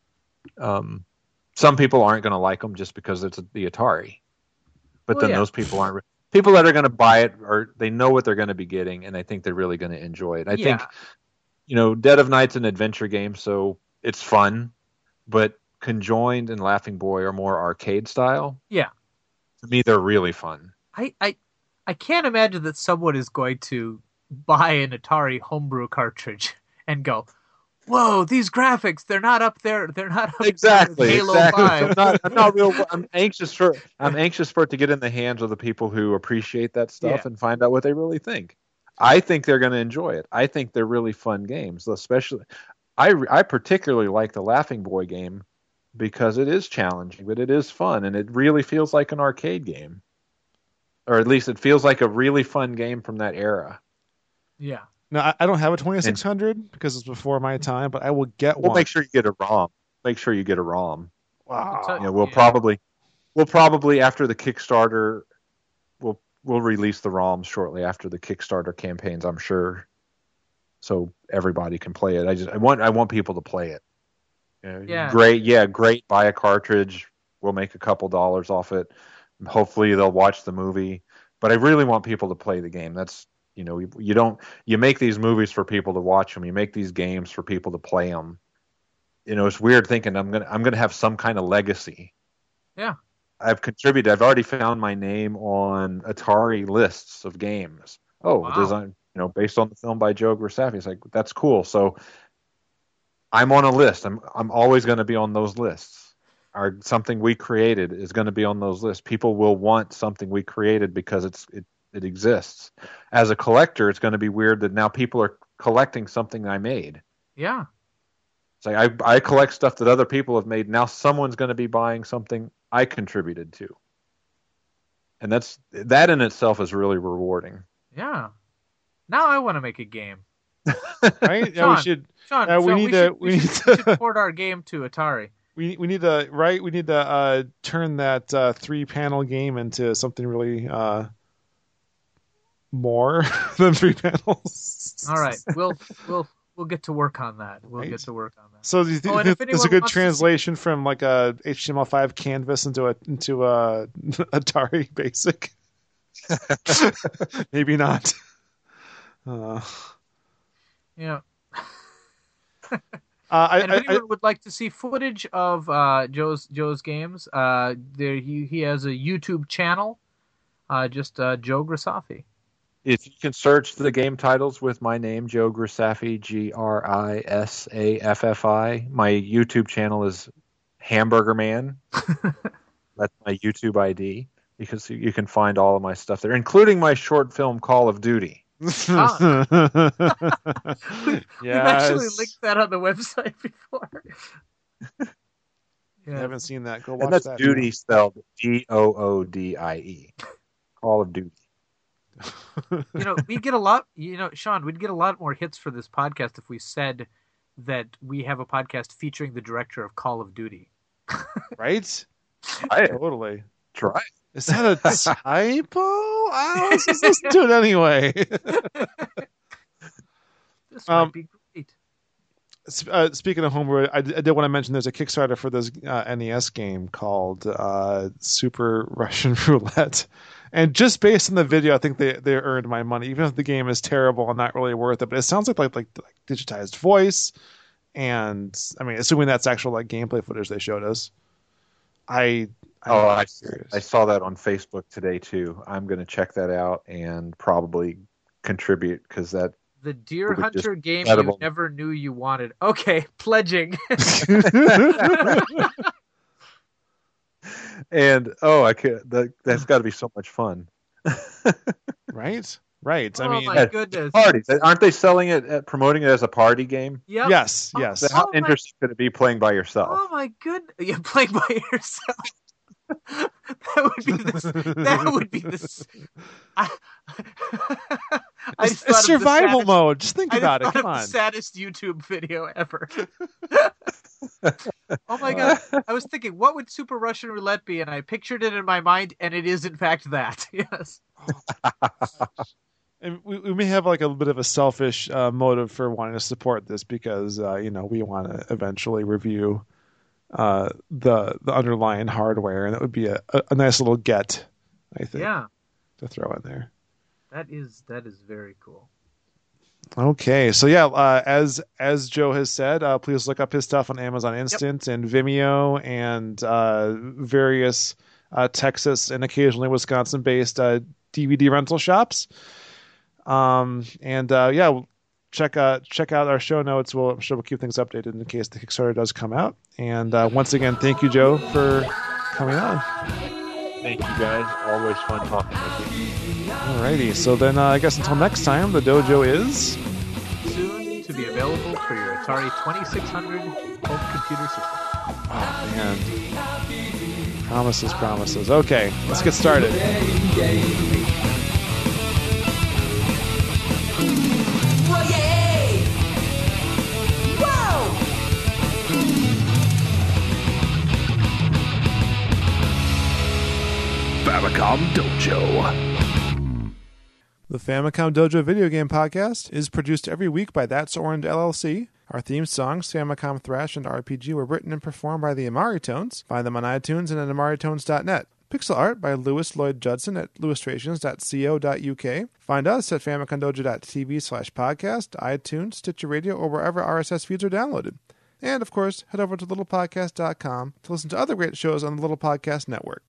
some people aren't going to like them just because it's the Atari, but then those people aren't. People that are going to buy it, or they know what they're going to be getting, and I think they're really going to enjoy it. I think, Dead of Night's an adventure game, so it's fun, but Conjoined and Laughing Boy are more arcade style. Yeah. To me, they're really fun. I can't imagine that someone is going to buy an Atari homebrew cartridge and go, "Whoa, these graphics, they're not up there. They're not up exactly, there with Halo exactly. 5. I'm anxious for it to get in the hands of the people who appreciate that stuff and find out what they really think. I think they're going to enjoy it. I think they're really fun games, especially. I particularly like the Laughing Boy game because it is challenging, but it is fun, and it really feels like an arcade game. Or at least it feels like a really fun game from that era. Yeah. No, I don't have a 2600 because it's before my time, but I will get one. We'll make sure you get a ROM. Make sure you get a ROM. Wow. We'll probably after the Kickstarter, we'll release the ROMs shortly after the Kickstarter campaigns, I'm sure, so everybody can play it. I want people to play it. Great. Buy a cartridge. We'll make a couple dollars off it. Hopefully they'll watch the movie, but I really want people to play the game. That's you make these movies for people to watch them. You make these games for people to play them. It's weird thinking I'm gonna have some kind of legacy. Yeah, I've contributed. I've already found my name on Atari lists of games. Design, based on the film by Joe Grassafi. It's like, that's cool. So I'm on a list. I'm always going to be on those lists. Something we created is going to be on those lists. People will want something we created because it exists. As a collector, it's going to be weird that now people are collecting something I made. Yeah. It's like I collect stuff that other people have made. Now someone's going to be buying something I contributed to. And that in itself is really rewarding. Yeah. Now I want to make a game. Right? Sean, we should. Sean, we should port our game to Atari. We need to turn that 3-panel game into something really more than 3 panels. All right, we'll get to work on that. We'll get to work on that. So do you think there's a good translation from like a HTML5 canvas into a Atari Basic? Maybe not. Yeah. And if anyone would like to see footage of Joe's games, he has a YouTube channel, just Joe Grassafi. If you can search the game titles with my name, Joe Grassafi, Grissaffi, my YouTube channel Hamburger Man. That's my YouTube ID, because you can find all of my stuff there, including my short film Call of Duty. We've actually linked that on the website before. I haven't seen that. Go watch And that's that. Duty spelled Doodie. Call of Duty. We'd get a lot, Sean, we'd get a lot more hits for this podcast if we said that we have a podcast featuring the director of Call of Duty. Right? Totally. Try. Is that a typo? I was just listening to it anyway. This might be great. Speaking of homebrew, I did want to mention there's a Kickstarter for this NES game called Super Russian Roulette. And just based on the video, I think they earned my money, even if the game is terrible and not really worth it. But it sounds like digitized voice, and I mean, assuming that's actual gameplay footage they showed us. I saw that on Facebook today too. I'm going to check that out and probably contribute, because that the Deer Hunter game you never knew you wanted. Okay, pledging. And that's got to be so much fun. Right. Oh, I mean, my goodness. Parties, aren't they selling it, promoting it as a party game? Yep. Yes. So how interesting could it be playing by yourself? Oh my goodness! Yeah, playing by yourself. That would be this. It's survival mode. Just think about it. Come on. The saddest YouTube video ever. Oh my god! I was thinking, what would Super Russian Roulette be? And I pictured it in my mind, and it is in fact that. Yes. And we may have a bit of a selfish motive for wanting to support this, because we want to eventually review the underlying hardware, and that would be a nice little get, I think. Yeah. To throw in there. That is very cool. Okay, so yeah, as Joe has said, please look up his stuff on Amazon Instant and Vimeo and various Texas and occasionally Wisconsin-based DVD rental shops. Check out our show notes. I'm sure we'll keep things updated in case the Kickstarter does come out. And once again, thank you, Joe, for coming on. Thank you, guys. Always fun talking with you. Alrighty, so then I guess until next time, the dojo is soon to be available for your Atari 2600 home computer system. Oh man, promises. Okay, let's get started. Famicom Dojo. The Famicom Dojo video game podcast is produced every week by That's Orange LLC. Our theme songs, Famicom Thrash and RPG, were written and performed by the Amari Tones. Find them on iTunes and at amaritones.net. Pixel art by Lewis Lloyd Judson at illustrations.co.uk. Find us at famicomdojo.tv/podcast, iTunes, Stitcher Radio, or wherever RSS feeds are downloaded. And, of course, head over to littlepodcast.com to listen to other great shows on the Little Podcast Network.